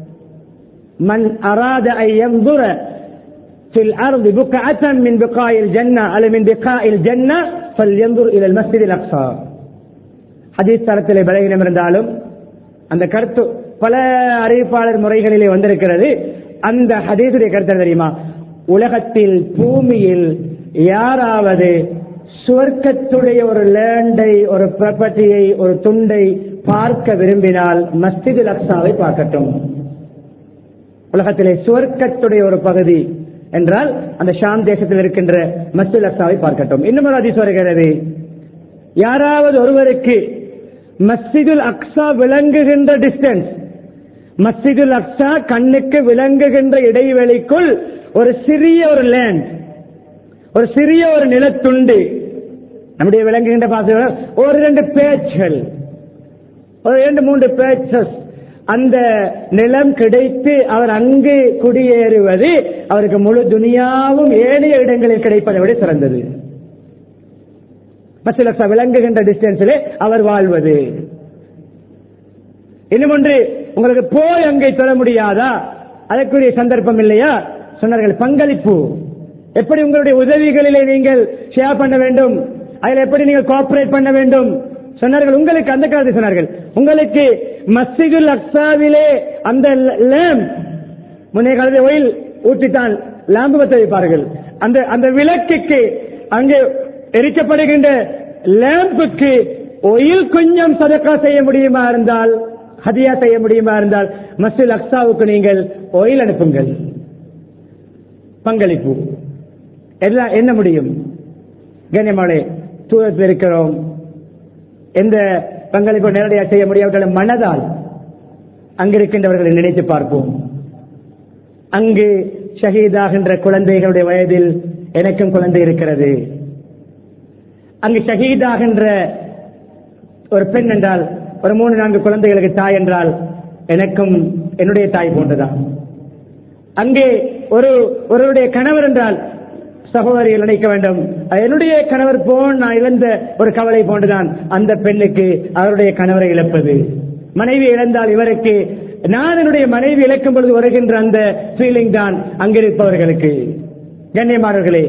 மன் அராத அன் யன்துர ஃபில் அர்தி புக்அத்தன் மின் புகாயில் ஜன்னah அல்ல மின் பிகாயில் ஜன்னah ஃபல்யன்துர் இலல் மஸ்ஜிதில் அக்ஸா. ஹதீஸ் தரத்திலே பலகீனம் இருந்தாலும் அந்த கருத்து பல அறிவிப்பாளர் முறைகளிலே வந்திருக்கிறது. அந்த ஹதீஸுடைய கருத்து தெரியுமா? உலகத்தில் பூமியில் யாராவது சுவர்க்கத்துடைய ஒரு லேண்டை, ஒரு ப்ராப்பர்ட்டியை, ஒரு துண்டை பார்க்க விரும்பினால் மஸ்ஜிதுல் அக்ஸாவை பார்க்கட்டும். உலகத்திலே சுவர்க்கத்துடைய ஒரு பகுதி என்றால் அந்த ஷாம் தேசத்தில் இருக்கின்ற மஸ்ஜிதுல் அக்ஸாவை பார்க்கட்டும். இன்னும் ஒரு ஹதீஸ் வருகிறது, யாராவது ஒருவருக்கு மஸ்ஜிதுல் அக்ஸா விளங்குகின்ற டிஸ்டன்ஸ், மஸ்ஜிதுல் அக்ஸா கண்ணுக்கு விளங்குகின்ற இடைவெளிக்குள் ஒரு சிறிய ஒரு லேண்ட், ஒரு சிறிய ஒரு நிலத்துண்டு, நம்முடைய விளங்குகின்ற பாச ஒரு இரண்டு பேச்சுகள், ஒரு இரண்டு மூன்று பேச்சஸ், அந்த நிலம் கிடைத்து அவர் அங்கு குடியேறுவது அவருக்கு முழு துனியாவும் ஏனைய இடங்களில் கிடைப்பதை விட சிறந்தது. மஸ்ஜிதுல் அக்ஸா விளங்குகின்ற டிஸ்டன்ஸிலே அவர் வாழ்வது. இன்னும் ஒன்று, உங்களுக்கு போய் அங்கே தொழ முடியாதா, அதற்குரிய சந்தர்ப்பம் இல்லையா? சொன்னார்கள் பங்களிப்பு. எப்படி உங்களுடைய உதவிகளிலே நீங்கள் ஷேர் பண்ண வேண்டும், அதில் எப்படி நீங்கள் கோஆபரேட் பண்ண வேண்டும் சொன்னார்கள். உங்களுக்கு அந்த காலத்தில் சொன்னார்கள், உங்களுக்கு மஸ்ஜிதுல் அக்ஸாவிலே அந்த லேம்ப், முன்னைய காலத்தில் ஒயில் ஊற்றித்தான் லேம்பு பற்ற வைப்பார்கள், அந்த அந்த விளக்குக்கு அங்கே எரிக்கப்படுகின்ற லேம்புக்கு ஒயில் கொஞ்சம் சதக்கா செய்ய முடியுமா இருந்தால், ஹதியா செய்ய முடியுமா இருந்தால் மஸ்ஜிதுல் அக்ஸாவுக்கு நீங்கள் ஒயில் அனுப்புங்கள், பங்களிப்பு. எல்லாம் என்ன முடியும்? கண்ணியமானே, தூரத்தில் இருக்கிறோம், எந்த பங்களிப்பு நேரடியாக செய்ய முடியாவிட்டாலும் மனதால் அங்கிருக்கின்றவர்களை நினைத்து பார்ப்போம். அங்கு ஷஹீதாகின்ற குழந்தைகளுடைய வயதில் எனக்கும் குழந்தை இருக்கிறது. அங்கு ஷஹீதாகின்ற ஒரு பெண் என்றால், ஒரு மூணு நான்கு குழந்தைகளுக்கு தாய் என்றால் எனக்கும் என்னுடைய தாய் போன்றுதான். அங்கே ஒரு ஒருவருடைய கணவர் என்றால் சகோதரிகள் நினைக்க வேண்டும், என்னுடைய கணவர் போன் நான் இழந்த ஒரு கவலை போன்றுதான் அந்த பெண்ணுக்கு அவருடைய கணவரை இழப்பது. மனைவி இழந்தால் இவருக்கு நான் என்னுடைய மனைவி இழக்கும் பொழுது வருகின்ற அந்த ஃபீலிங் தான் அங்கிருப்பவர்களுக்கு. கண்ணியமானவர்களே,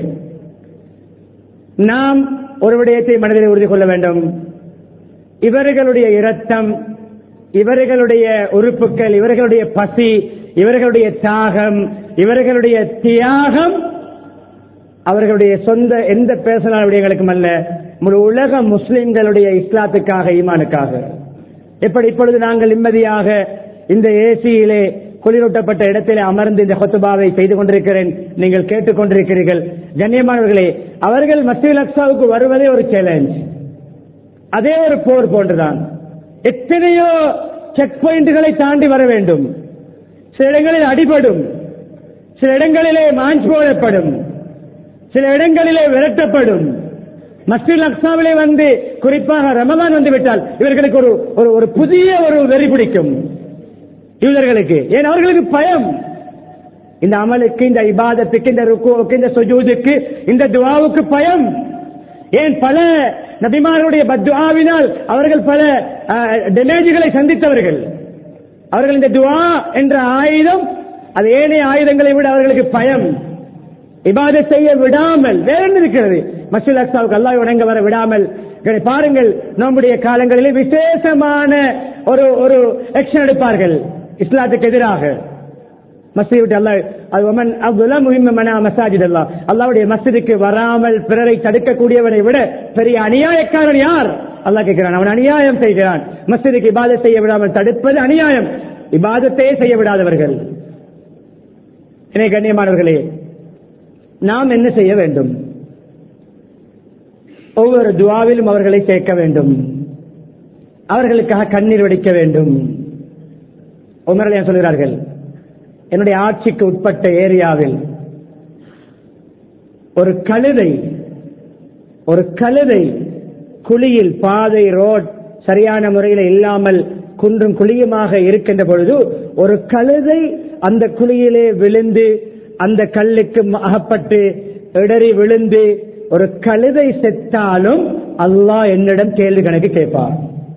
நாம் ஒரு விடயத்தை மனதில் உறுதி கொள்ள வேண்டும். இவர்களுடைய இரத்தம், இவர்களுடைய உறுப்புகள், இவர்களுடைய பசி, இவர்களுடைய தாகம், இவர்களுடைய தியாகம் அவர்களுடைய சொந்த எந்த பேசனால விடயங்களுக்கும் அல்ல, முழு உலக முஸ்லிம்களுடைய இஸ்லாத்துக்காக, ஈமானுக்காக. எப்படி இப்பொழுது நாங்கள் நிம்மதியாக இந்த ஏசியிலே குளிரூட்டப்பட்ட இடத்திலே அமர்ந்து இந்த ஹுத்பாவை செய்து கொண்டிருக்கிறேன், நீங்கள் கேட்டுக் கொண்டிருக்கிறீர்கள். கண்ணியமானவர்களே, அவர்கள் மஸ்ஜிதுல் அக்ஸாவுக்கு வருவதே ஒரு சேலஞ்ச், அதே ஒரு போர் போன்றுதான். எத்தனையோ செக் பாயிண்டுகளை தாண்டி வர வேண்டும். சில இடங்களில் அடிபடும், சில இடங்களிலே மாஞ்ச் போடப்படும், சில இடங்களிலே விரட்டப்படும். மஸ்ஜிதுல் அக்ஸாவிலே வந்து குறிப்பாக ரமலான் வந்து விட்டால் இவர்களுக்கு ஒரு ஒரு புதிய ஒரு வெறி பிடிக்கும் யூதர்களுக்கு. ஏன்? அவர்களுக்கு பயம். இந்த அமலுக்கு, இந்த இபாதத்துக்கு, இந்த ருக்குவுக்கு, இந்த சுஜூதுக்கு, இந்த துஆவுக்கு பயம். ஏன்? பல நபிமார்களுடைய பத்ஆவினால் அவர்கள் பல டேமேஜ்களை சந்தித்தவர்கள். அவர்கள் இந்த துஆ என்ற ஆயுதம், அது ஏனைய ஆயுதங்களை விட அவர்களுக்கு பயம். இபாதத் செய்ய விடாமல் வேற என்ன இருக்கிறது? மஸ்ஜிதுல் அக்ஸாவுக்கு அல்லாஹ் வணங்க வர விடாமல் பாருங்கள். நம்முடைய காலங்களிலே விசேஷமான ஒரு ஒரு ஆக்ஷன் எடுப்பார்கள் இஸ்லாத்துக்கு எதிராக. மஸ்ஜிதை விட்டு அல்லாஹ் அது ஒமன் அவ்வுலம் முஹிம்மனா மசாஜித் அல்லாஹ், அல்லாஹ்வுடைய மஸ்ஜிதுக்கு வராமல் பிறரை தடுக்கக்கூடியவனை விட பெரிய அநியாயக்காரன் யார்? அல்லாஹ் கேட்கிறான். அவன் அநியாயம் செய்கிறான். மஸ்ஜிதுக்கு இபாதத் செய்ய விடாமல் தடுப்பது அநியாயம், இபாதத்தையே செய்ய விடாதவர்கள். எனவே கண்ணியமானவர்களே, நாம் என்ன செய்ய வேண்டும்? ஒவ்வொரு துஆவிலும் அவர்களை சேர்க்க வேண்டும், அவர்களுக்காக கண்ணீர் வடிக்க வேண்டும். உமர் சொல்கிறார்கள், என்னுடைய ஆட்சிக்கு உட்பட்ட ஏரியாவில் ஒரு கழுதை ஒரு கழுதை குழியில், பாதை ரோட் சரியான முறையில் இல்லாமல் குன்றும் குழியுமாக இருக்கின்ற பொழுது ஒரு கழுதை அந்த குழியிலே விழுந்து அந்த கல்லுக்கு அகப்பட்டு இடறி விழுந்து ஒரு கழுதை செத்தாலும் அல்லாஹ் என்னிடம் கேள்வி கணக்கு கேட்பார்.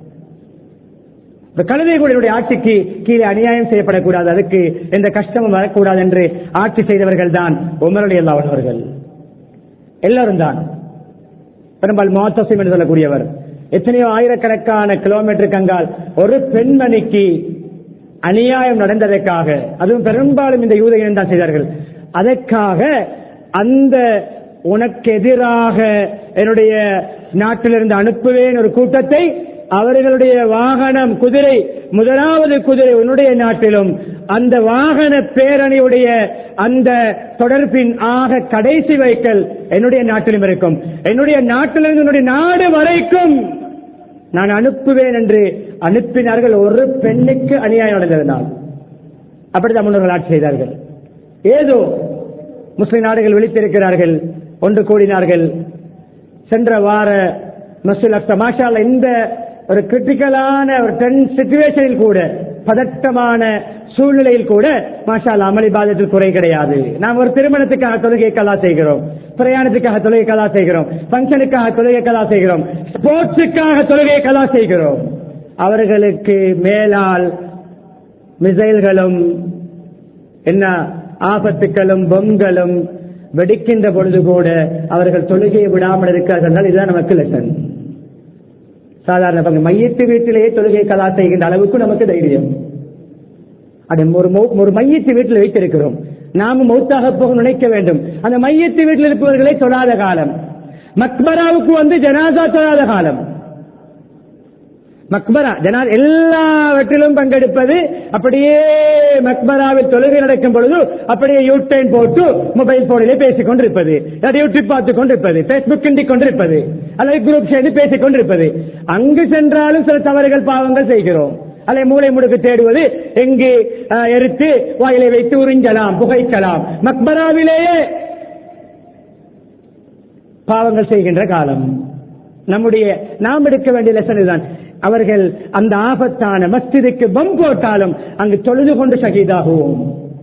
கழுதை கூட என்னுடைய ஆட்சிக்கு கீழே அநியாயம் செய்யப்படக்கூடாது, அதுக்கு எந்த கஷ்டமும் வரக்கூடாது என்று ஆட்சி செய்தவர்கள் தான் உமர் ரலியல்லாஹு அன்ஹு அவர்கள். எல்லாரும் தான். பெரும்பாலும் முஅத்தஸிம் என்று சொல்லக்கூடியவர் எத்தனையோ ஆயிரக்கணக்கான கிலோமீட்டருக்கு அங்கால் ஒரு பெண்மணிக்கு அநியாயம் நடந்ததற்காக, அதுவும் பெரும்பாலும் இந்த யூதர்கள் தான் செய்தார்கள், அதற்காக அந்த உனக்கு எதிராக என்னுடைய நாட்டிலிருந்து அனுப்புவேன் ஒரு கூட்டத்தை, அவர்களுடைய வாகனம் குதிரை, முதலாவது குதிரை உன்னுடைய நாட்டிலும், அந்த வாகன பேரணியுடைய அந்த தொடர்பின் ஆக கடைசி வைக்கல் என்னுடைய நாட்டிலும் இருக்கும், என்னுடைய நாட்டிலிருந்து என்னுடைய நாடு வரைக்கும் நான் அனுப்புவேன் என்று அனுப்பினார்கள். ஒரு பெண்ணுக்கு அநியாயம் நடந்ததனால் அப்படித்தான் முன்னோர்கள் ஆட்சி செய்தார்கள். ஏதோ முஸ்லிம் நாடுகள் விழித்திருக்கிறார்கள், ஒன்று கூடினார்கள். சென்ற வார மஸ்ஜிதுல் அக்ஸா மாஷா அல்லாஹ் இந்த ஒரு கிரிட்டிக்கலான ஒரு டென் சிச்சுவேஷனில் கூட, பதட்டமான சூழ்நிலையில் கூட மாஷா அல்லாஹ் அமல் இபாதத்தில் குறை கிடையாது. நாம் ஒரு திருமணத்துக்காக தொழுகை கலா செய்கிறோம், பிரயாணத்துக்காக தொழுகை கலா செய்கிறோம், பங்கனுக்காக தொழுகை கலா செய்கிறோம், ஸ்போர்ட்ஸுக்காக தொழுகை கலா செய்கிறோம். அவர்களுக்கு மேலால் மிசைல்களும் என்ன ஆபத்துக்களும் பொம்களும் வெடிக்கின்ற பொழுது கூட அவர்கள் தொழுகையை விடாமல் இருக்கிறார்கள். இதுதான் நமக்கு லெசன். சாதாரண பங்கு மையத்து வீட்டிலேயே தொழுகை கலா செய்கின்ற அளவுக்கு நமக்கு தைரியம். அது ஒரு மையத்து வீட்டில் வைத்திருக்கிறோம், நாமும் மௌத்தாக போக நினைக்க வேண்டும். அந்த மையத்து வீட்டில் இருப்பவர்களை தொழாத காலம், மக்பராவுக்கு வந்து ஜனாசா தொழாத காலம். மக்பரா ஜனா எல்லாவற்றிலும் பங்கெடுப்பது, அப்படியே மக்பராவில் தொழுகை நடக்கும் பொழுது அப்படியே யூட்டைன் போட்டு மொபைல் போனிலே பேசிக் கொண்டிருப்பது, யூடியூப் பார்த்துக் கொண்டிருப்பது, பேஸ்புக் கிண்டிக் கொண்டிருப்பது, அல்லது குரூப் சேர்ந்து பேசிக் கொண்டிருப்பது. அங்கு சென்றாலும் சில தவறுகள் பாவங்கள் செய்கிறோம். அல்லது மூளை முடுக்கு தேடுவது, எங்கு எரித்து வாயிலை வைத்து உறிஞ்சலாம், புகைக்கலாம். மக்பராவிலேயே பாவங்கள் செய்கின்ற காலம். நம்முடைய நாம் எடுக்க வேண்டிய லெசன் தான். அவர்கள் அந்த ஆபத்தான மஸ்ஜிதுக்கு பம் போட்டாலும் அங்கு தொழுது கொண்டு ஷஹீதாகுவோம்.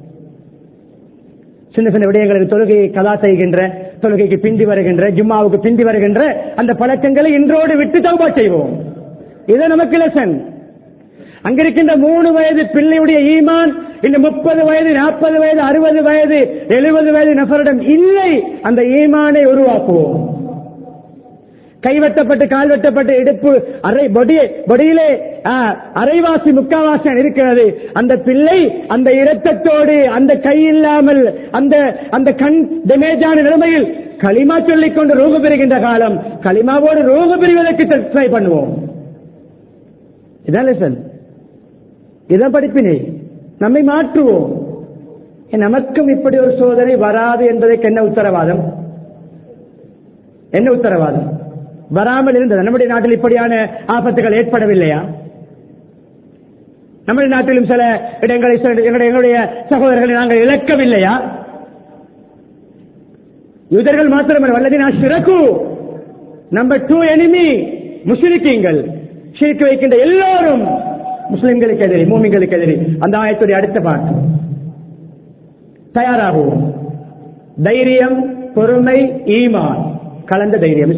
சின்ன சின்ன விடயங்களுக்கு தொழுகையை கலா செய்கின்ற, தொழுகைக்கு பிந்தி வருகின்ற, ஜும்மாவுக்கு பிந்தி வருகின்ற அந்த பழக்கங்களை இன்றோடு விட்டு தௌபா செய்வோம். இது நமக்கு லெசன். அங்கிருக்கின்ற மூணு வயது பிள்ளையுடைய ஈமான் இந்த முப்பது வயது, நாற்பது வயது, அறுபது வயது, எழுபது வயது நபரிடம் இல்லை. அந்த ஈமானை உருவாக்குவோம். கைவெட்டப்பட்டு கால் வெட்டப்பட்டு இடுப்பு அரை பொடியிலே அரைவாசி முக்காவாசி இருக்கிறது. அந்த பிள்ளை அந்த இரத்தத்தோடு, அந்த கை இல்லாமல், அந்த அந்த கண் டேமேஜான நிலைமையில் களிமா சொல்லிக் கொண்டு ரோகு பெறுகின்ற காலம். களிமாவோடு ரோகு பெறுவதற்கு ட்ரை பண்ணுவோம். இதான் லெசன், இதான் படிப்பினை. நம்மை மாற்றுவோம். நமக்கும் இப்படி ஒரு சோதனை வராது என்பதற்கு என்ன உத்தரவாதம்? என்ன உத்தரவாதம்? வராமல் இருந்தது. நம்முடைய நாட்டில் இப்படியான ஆபத்துகள் ஏற்படவில்லையா? நம்முடைய நாட்டிலும் சில இடங்களை எங்களுடைய சகோதரர்களை நாங்கள் இழக்கவில்லையா? யூதர்கள் மாத்திரமல்ல, வல்லதீன அஷ்ரகு நம்பர் டூ எனிமி முஷ்ரிக்கீங்கள். ஷிர்க் வைக்கின்ற எல்லோரும் முஸ்லிம்களுக்கு எதிரி, மூமின்களுக்கு எதிரி. அந்த ஆயத்துடைய அடுத்த பாட்டு. தயாராகுவோம். தைரியம், பொறுமை, ஈமான் கலந்த தைரியம்.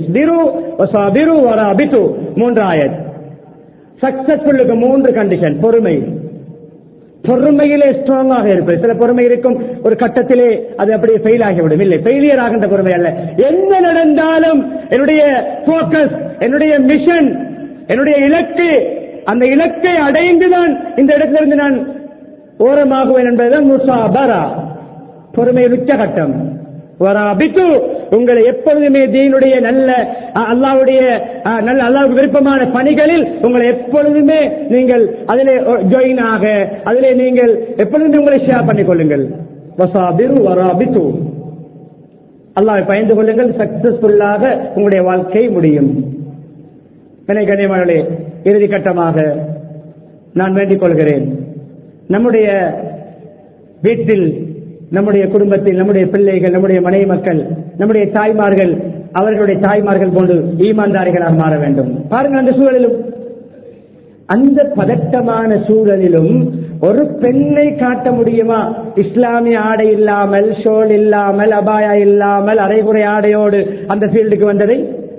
மூன்று ஆயத். சக்சஸ்ஃபுல்லுக்கு மூன்று கண்டிஷன். பொறுமை, பொறுமையிலே ஸ்ட்ராங்காக இருப்பது. சில பொறுமை இருக்கும், ஒரு கட்டத்திலே அது அப்படியே ஃபெயில் ஆகிவிடும். இல்லை, ஃபெயிலியர் ஆகின்ற பொறுமை அல்ல. என்ன நடந்தாலும் என்னுடைய போக்கஸ், என்னுடைய மிஷன், என்னுடைய இலக்கு, அந்த இலக்கை அடைந்துதான் இந்த இடத்திலிருந்து நான் ஓரமாகுவேன் என்பதுதான் முசாபரா, பொறுமையின் உச்சகட்டம். வராபித்து உங்களை எப்பொழுதுமே தீனுடைய நல்ல அல்லாஹ்வுடைய நல்ல அல்லாஹ்வுக்கு விருப்பமான பணிகளில் உங்களை எப்பொழுதுமே நீங்கள் அதிலே ஜாயின் ஆக, அதிலே நீங்கள் எப்பொழுதுமே உங்களை ஷேர் பண்ணிக் கொள்ளுங்கள். வசாபிரு வராபித்து, அல்லாஹ்வை பயந்து கொள்ளுங்கள். சக்சஸ்ஃபுல்லாக உங்களுடைய வாழ்க்கை முடியும். கண்ணியமானவர்களே, இறுதி கட்டமாக நான் வேண்டிக் கொள்கிறேன், நம்முடைய வீட்டில், நம்முடைய குடும்பத்தில், நம்முடைய பிள்ளைகள், நம்முடைய மனைவி மக்கள், நம்முடைய தாய்மார்கள் அவர்களுடைய தாய்மார்கள் போன்று ஈமான்தாரிகளாக மாற வேண்டும். பாருங்கள், அந்த சூழலிலும், அந்த பதட்டமான சூழலிலும் ஒரு பெண்ணை காட்ட முடியுமா? இஸ்லாமிய ஆடை இல்லாமல், ஷோல் இல்லாமல், அபாயா இல்லாமல், அரைகுறை ஆடையோடு அந்த ஃபீல்டுக்கு வந்ததை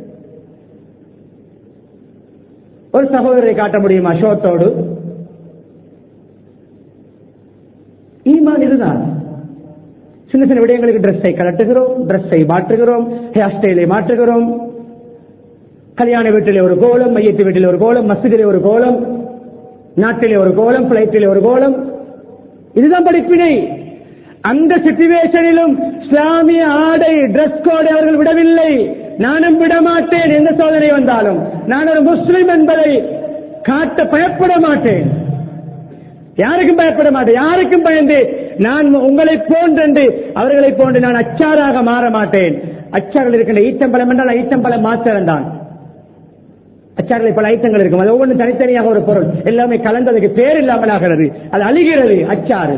ஒரு சகோதரரை காட்ட முடியுமா ஷோட்டோடு? ஈமான் இதுதான். சின்ன சின்ன விடயங்களுக்கு ட்ரெஸ்ஸை கலட்டுகிறோம், ட்ரெஸ்ஸை மாற்றுகிறோம், ஹேர் ஸ்டைலை மாற்றுகிறோம். கல்யாண வீட்டிலே ஒரு கோலம், மையத்து வீட்டிலே ஒரு கோலம், மஸ்ஜிதிலே ஒரு கோலம், நாட்டிலே ஒரு கோலம், பிளைட்டிலே ஒரு கோலம். இதுதான் படிப்பினை. அந்த சிச்சுவேஷனிலும் இஸ்லாமிய ஆடை, டிரெஸ் கோடை அவர்கள் விடவில்லை. நானும் விட மாட்டேன். எந்த சோதனை வந்தாலும் நான் ஒரு முஸ்லிம் என்பதை காட்ட பயப்பட மாட்டேன். யாருக்கும் பயப்பட மாட்டேன். யாருக்கும் பயந்து நான் உங்களை போன்று அவர்களை போன்று நான் அச்சாராக மாற மாட்டேன். அச்சார்கள் இருக்கின்ற ஈச்சம்பழம் என்றால் ஈச்சம்பழம் மாத்திரம் தான். அச்சாரில் பல ஐட்டங்கள் இருக்கும். அது ஒவ்வொன்றும் தனித்தனியாக ஒரு பொருள், எல்லாமே கலந்ததுக்கு பேர் இல்லாமல் ஆகிறது. அது அழிகிறது அச்சாறு.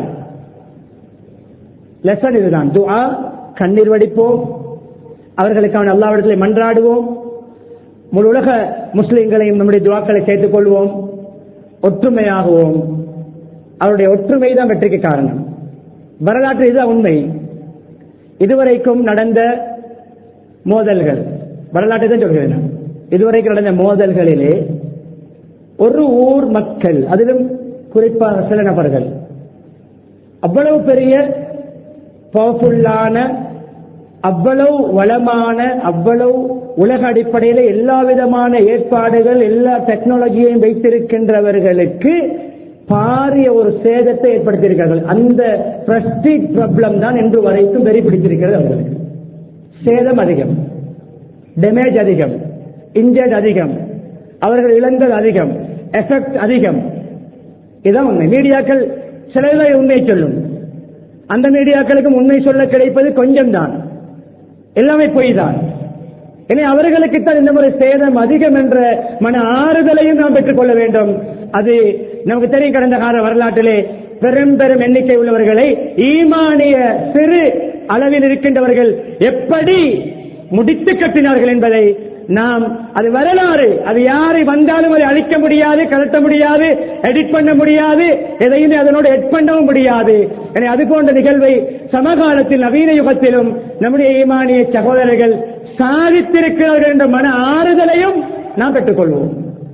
லெசன் இதுதான். துஆ, கண்ணீர் வடிப்போம், அவர்களுக்கான அல்லாஹ்விடத்திலே மன்றாடுவோம். முழு உலக முஸ்லிம்களையும் நம்முடைய துஆக்களை சேர்த்துக் கொள்வோம். ஒற்றுமையாகுவோம். அவருடைய ஒற்றுமை தான் வெற்றிக்கு காரணம். வரலாற்று இதுதான் உண்மை. இதுவரைக்கும் நடந்த மோதல்கள், வரலாற்றை தான் சொல்கிறேன். இதுவரைக்கும் நடந்த மோதல்களிலே ஒரு ஊர் மக்கள், அதிலும் குறிப்பாக சில நபர்கள், அவ்வளவு பெரிய பவர்ஃபுல்லான, அவ்வளவு வளமான, அவ்வளவு உலக அடிப்படையில் எல்லா விதமான ஏற்பாடுகள், எல்லா டெக்னாலஜியையும் வைத்திருக்கின்றவர்களுக்கு பாரிய ஒரு சேதத்தை ஏற்படுத்தியிருக்கிறார்கள். அந்த பிரஸ்டீஜ் ப்ராப்ளம் தான் இன்று வரைக்கும் வெறி பிடித்திருக்கிறது. அவர்களுக்கு சேதம் அதிகம், டேமேஜ் அதிகம், இன்ஜர்ட் அதிகம், அவர்கள் இழந்தது அதிகம். எஃபெக்ட் அதிகம். இதான் உண்மை. மீடியாக்கள் சிலதை உண்மை சொல்லும், அந்த மீடியாக்களுக்கும் உண்மை சொல்ல கிடைப்பது கொஞ்சம் தான், எல்லாமே பொய் தான். எனவே அவர்களுக்குத்தான் இந்த முறை சேதம் அதிகம் என்ற மன ஆறுதலையும் நாம் பெற்றுக் கொள்ள வேண்டும். அது நமக்கு தெரியும், கடந்த கால வரலாற்றிலே பெரும் பெரும் எண்ணிக்கை உள்ளவர்களை ஈமானிய சிறு அளவில் இருக்கின்றவர்கள் எப்படி முடித்து கட்டினார்கள் என்பதை நாம், அது வரலாறு, அது யாரை வந்தாலும் அதை அழிக்க முடியாது, கலட்ட முடியாது, எடிட் பண்ண முடியாது, எதையுமே அதனோடு எட் பண்ணவும் முடியாது. எனவே அது போன்ற நிகழ்வை சமகாலத்தில் நவீன யுகத்திலும் நம்முடைய ஈமானிய சகோதரர்கள் சாதித்திருக்கிறார்கள் என்ற மன ஆறுதலையும் நாம் பெற்றுக்கொள்வோம்.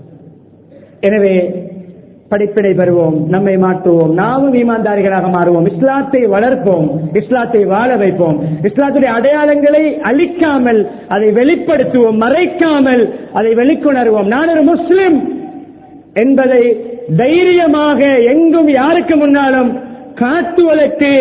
எனவே படிப்பினை பெறுவோம், நம்மை மாற்றுவோம், நாமும் ஈமான்தாரிகளாக மாறுவோம், இஸ்லாத்தை வளர்ப்போம், இஸ்லாத்தை வாழ வைப்போம், இஸ்லாத்துடைய அடையாளங்களை அழிக்காமல் அதை வெளிப்படுத்துவோம், மறைக்காமல் அதை வெளிக்கொணர்வோம். நான் ஒரு முஸ்லிம் என்பதை தைரியமாக எங்கும் யாருக்கு முன்னாலும் காட்டுவதற்கு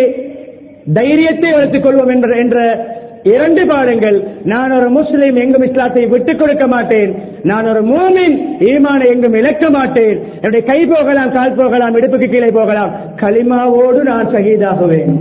தைரியத்தை வளர்த்துக் கொள்வோம் என்ற என்ற இரண்டு பாடங்கள். நான் ஒரு முஸ்லிம், எங்கும் இஸ்லாத்தை விட்டுக் கொடுக்க மாட்டேன். நான் ஒரு மூமின், ஈமானை எங்கும் இழக்க மாட்டேன். என்னுடைய கை போகலாம், கால் போகலாம், இடுப்புக்கு கீழே போகலாம், கலிமாவோடு நான் ஷஹீதாகுவேன்.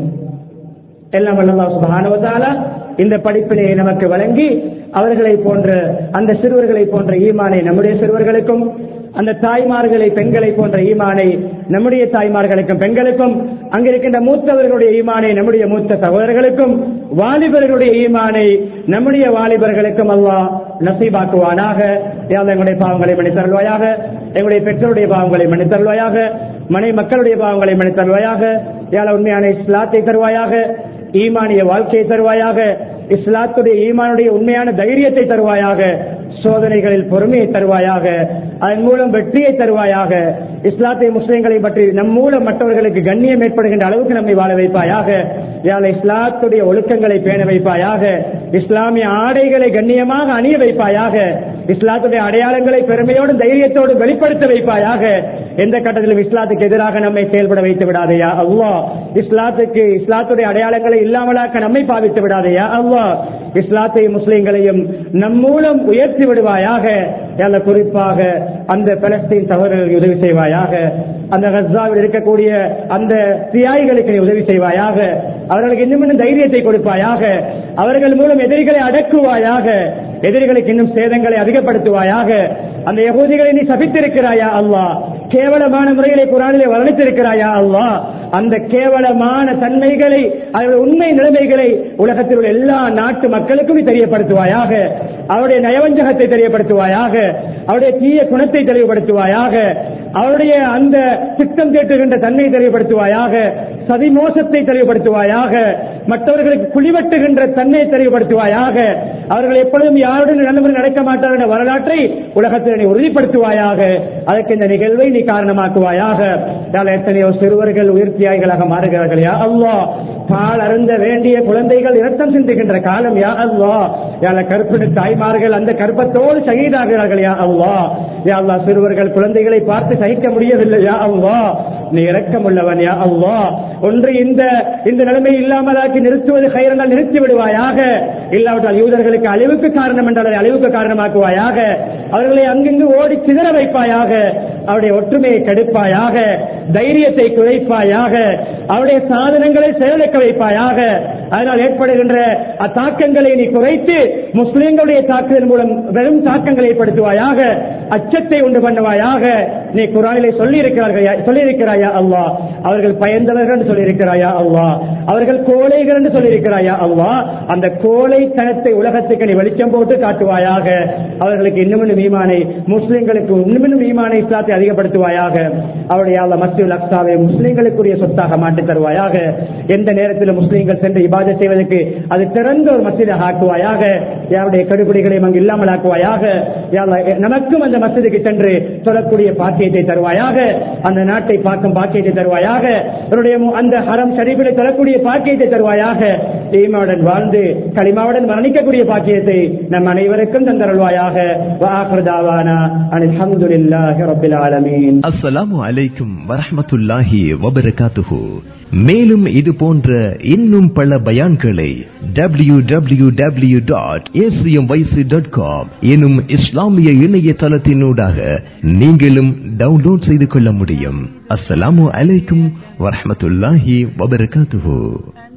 எல்லாம் அல்லாஹ் சுப்ஹானஹு வ தஆலா இந்த படிப்பினை நமக்கு வழங்கி அவர்களை போன்ற அந்த சிறுவர்களை போன்ற ஈமானை நம்முடைய சிறுவர்களுக்கும், அந்த தாய்மார்களை பெண்களை போன்ற ஈமானை நம்முடைய தாய்மார்களுக்கும் பெண்களுக்கும், அங்கிருக்கின்ற மூத்தவர்களுடைய ஈமானை நம்முடைய மூத்த சகோதரர்களுக்கும், வாலிபர்களுடைய ஈமானை நம்முடைய வாலிபர்களுக்கும் அல்லாஹ் நசீபாக்குவானாக. யா அல்லாஹ் எங்களுடைய பாவங்களை மன்னித்தருள்வாயாக, எங்களுடைய பெற்றோருடைய பாவங்களை மன்னித்தருள்வாயாக, மனை மக்களுடைய பாவங்களை மன்னித்தருள்வாயாக. யா அல்லாஹ் உண்மையான இஸ்லாத்தை தருவாயாக, ஈமானிய வாழ்க்கையை தருவாயாக, இஸ்லாத்துடைய ஈமானுடைய உண்மையான தைரியத்தை தருவாயாக, சோதனைகளில் பொறுமையை தருவாயாக, அதன் மூலம் வெற்றியை தருவாயாக. இஸ்லாத்தை முஸ்லிம்களை பற்றி நம் மூலம் மற்றவர்களுக்கு கண்ணியம் ஏற்படுகின்ற அளவுக்கு நம்மை வாழ வைப்பாயாக. இஸ்லாத்துடைய ஒழுக்கங்களை பேண வைப்பாயாக, இஸ்லாமிய ஆடைகளை கண்ணியமாக அணிய வைப்பாயாக, இஸ்லாத்துடைய அடையாளங்களை பெருமையோடு தைரியத்தோடு வெளிப்படுத்த வைப்பாயாக. எந்த கட்டத்திலும் இஸ்லாத்துக்கு எதிராக நம்மை செயல்பட வைத்து விடாதையா அல்லாஹ். இஸ்லாத்துக்கு இஸ்லாத்துடைய அடையாளங்களை இல்லாமலாக்க நம்மை பாவித்து விடாதையா அல்லாஹ். இஸ்லாத்தை முஸ்லிம்களையும் நம் மூலம் உயர்த்தி விடுவாயாக. குறிப்பாக அந்த பலஸ்தீன் சகோதரர்களுக்கு உதவி செய்வாயாக, அந்த கஸாவில் இருக்கக்கூடிய அந்த தியாகிகளுக்கு நீ உதவி செய்வாயாக, அவர்களுக்கு இன்னும் இன்னும் தைரியத்தை கொடுப்பாயாக, அவர்கள் மூலம் எதிரிகளை அடக்குவாயாக, எதிரிகளுக்கு இன்னும் சேதங்களை அதிகப்படுத்துவாயாக. அந்த யகூதிகளை நீ சபித்திருக்கிறாயா அல்லாஹ், கேவலமான முறைகளை குர்ஆனிலே வர்ணித்திருக்கிறாயா அல்லாஹ். அந்த கேவலமான தன்மைகளை, அவருடைய உண்மை நிலைமைகளை உலகத்தில் உள்ள எல்லா நாட்டு மக்களுக்கும் தெரியப்படுத்துவாயாக, அவருடைய நயவஞ்சகத்தை தெரியப்படுத்துவாயாக, அவருடைய தீய குணத்தை தெளிவுபடுத்துவாயாக, அவருடைய அந்த திட்டம் கேட்டுகின்ற தன்மையை தெளிவுபடுத்துவாயாக, சதி மோசத்தை தெளிவுபடுத்துவாயாக, மற்றவர்களுக்கு குழிவட்டுகின்ற தன்மையை தெளிவுபடுத்துவாயாக, அவர்கள் எப்பொழுதும் யாருடன் நல்லமுறை நடக்க மாட்டார்கள் என்ற வரலாற்றை உலகத்தில் நீ உறுதிப்படுத்துவாயாக. அதற்கு இந்த நிகழ்வை நீ காரணமாக்குவாயாக. எத்தனையோ சிறுவர்கள் உயிர்த்தியாய்களாக மாறுகிறார்கள் யா அல்லாஹ். பால் அருந்த வேண்டிய குழந்தைகள் இரத்தம் சிந்துகின்ற காலம் யா அல்லாஹ். யால கற்பனை தாய்மார்கள் அந்த கற்பத்தோடு ஷஹீதாகிறார்கள் யா அல்லாஹ். யா அல்லாஹ், சிறுவர்கள் குழந்தைகளை பார்த்து சகிக்க முடியவில்லை யா அல்லாஹ், நீ இரக்கம் உள்ளவன் யா அல்லாஹ். ஒன்று இந்த இந்த நிலைமை இல்லாமலாக்கி நிறுத்துவது கைரனால் நிறுத்தி விடுவாயாக. இல்லாவிட்டால் யூதர்களுக்கு அழிவுக்கு காரணம் என்றால் அதை அழிவுக்கு காரணமாக்குவாயாக. அவர்களை அங்கிருந்து ஓடி சிதற வைப்பாயாக. அவருடைய ஒற்றுமையை கெடுப்பாயாக, தைரியத்தை குறைப்பாயாக, அவருடைய சாதனங்களை செயலிழக்க வைப்பாயாக. அதனால் ஏற்படுகின்ற அத்தாக்கங்களை நீ குறைத்து முஸ்லிம்களுடைய தாக்குதல் மூலம் வெறும் தாக்கங்களை ஏற்படுத்துவாயாக, அச்சத்தை உண்டு பண்ணுவாயாக. நீ குர்ஆனிலே சொல்லி இருக்கிறார்கள் சொல்லி இருக்கிறாயா அல்லாஹ், அவர்கள் பயந்தவர்கள் என்று சொல்லி இருக்கிறாயா அல்லாஹ், அவர்கள் கோழைகள் என்று சொல்லி இருக்கிறாயா அல்லாஹ். அந்த கோழைத்தனத்தை உலகத்துக்கு நீ வெளிச்சம் போட்டு காட்டுவாயாக. அவர்களுக்கு இன்னும் இன்னும் ஈமானை, முஸ்லிம்களுக்கு இன்னும் இன்னும் ஈமானை இஸ்லாத்தை அதிகப்படுத்துவாயாக. அவருடைய அல்லாஹ் மஸ்ஜிதுல் அக்ஸாவை முஸ்லிம்களுக்குரிய சொத்தாக மாற்றி தருவாயாக. எந்த நேரத்தில் முஸ்லிம்கள் சென்று இபாதத் செய்வதற்கு அது திறந்த ஒரு மஸ்ஜிதாக ஆக்குவாயாக. யாருடைய கடுபிடிகளையும் அங்கு இல்லாமல் ஆக்குவாயாக. நமக்கும் அந்த மஸ்ஜிதுக்கு சென்று சொல்லக்கூடிய பாக்கியத்தை தருவாயாக. அந்த நாட்டை பார்க்கும் பாக்கியத்தை தருவாயாக. அந்த ஹரம் ஷரீஃபிலே சொல்லக்கூடிய பாக்கியத்தை தருவாயாக. ஈமாவுடன் வாழ்ந்து கலிமாவுடன் மரணிக்கக்கூடிய பாக்கியத்தை நம் அனைவருக்கும் தந்தருள்வாயாக. வஆகிரு தஅவானா அல்ஹம்துலில்லாஹி ரப்பில் ஆலமீன்.
அஸ்ஸலாமு அலைக்கும் வரஹ்மத்துல்லாஹி வபரகாத்துஹு. மேலும் இது போன்ற இன்னும் பல பயான்களை W W W dot A C M Y C dot com எனும் இஸ்லாமிய இணையதளத்தினூடாக நீங்களும் டவுன்லோட் செய்து கொள்ள முடியும். அஸ்ஸலாமு அலைக்கும் வரஹ்மத்துல்லாஹி வபரகாத்துஹு.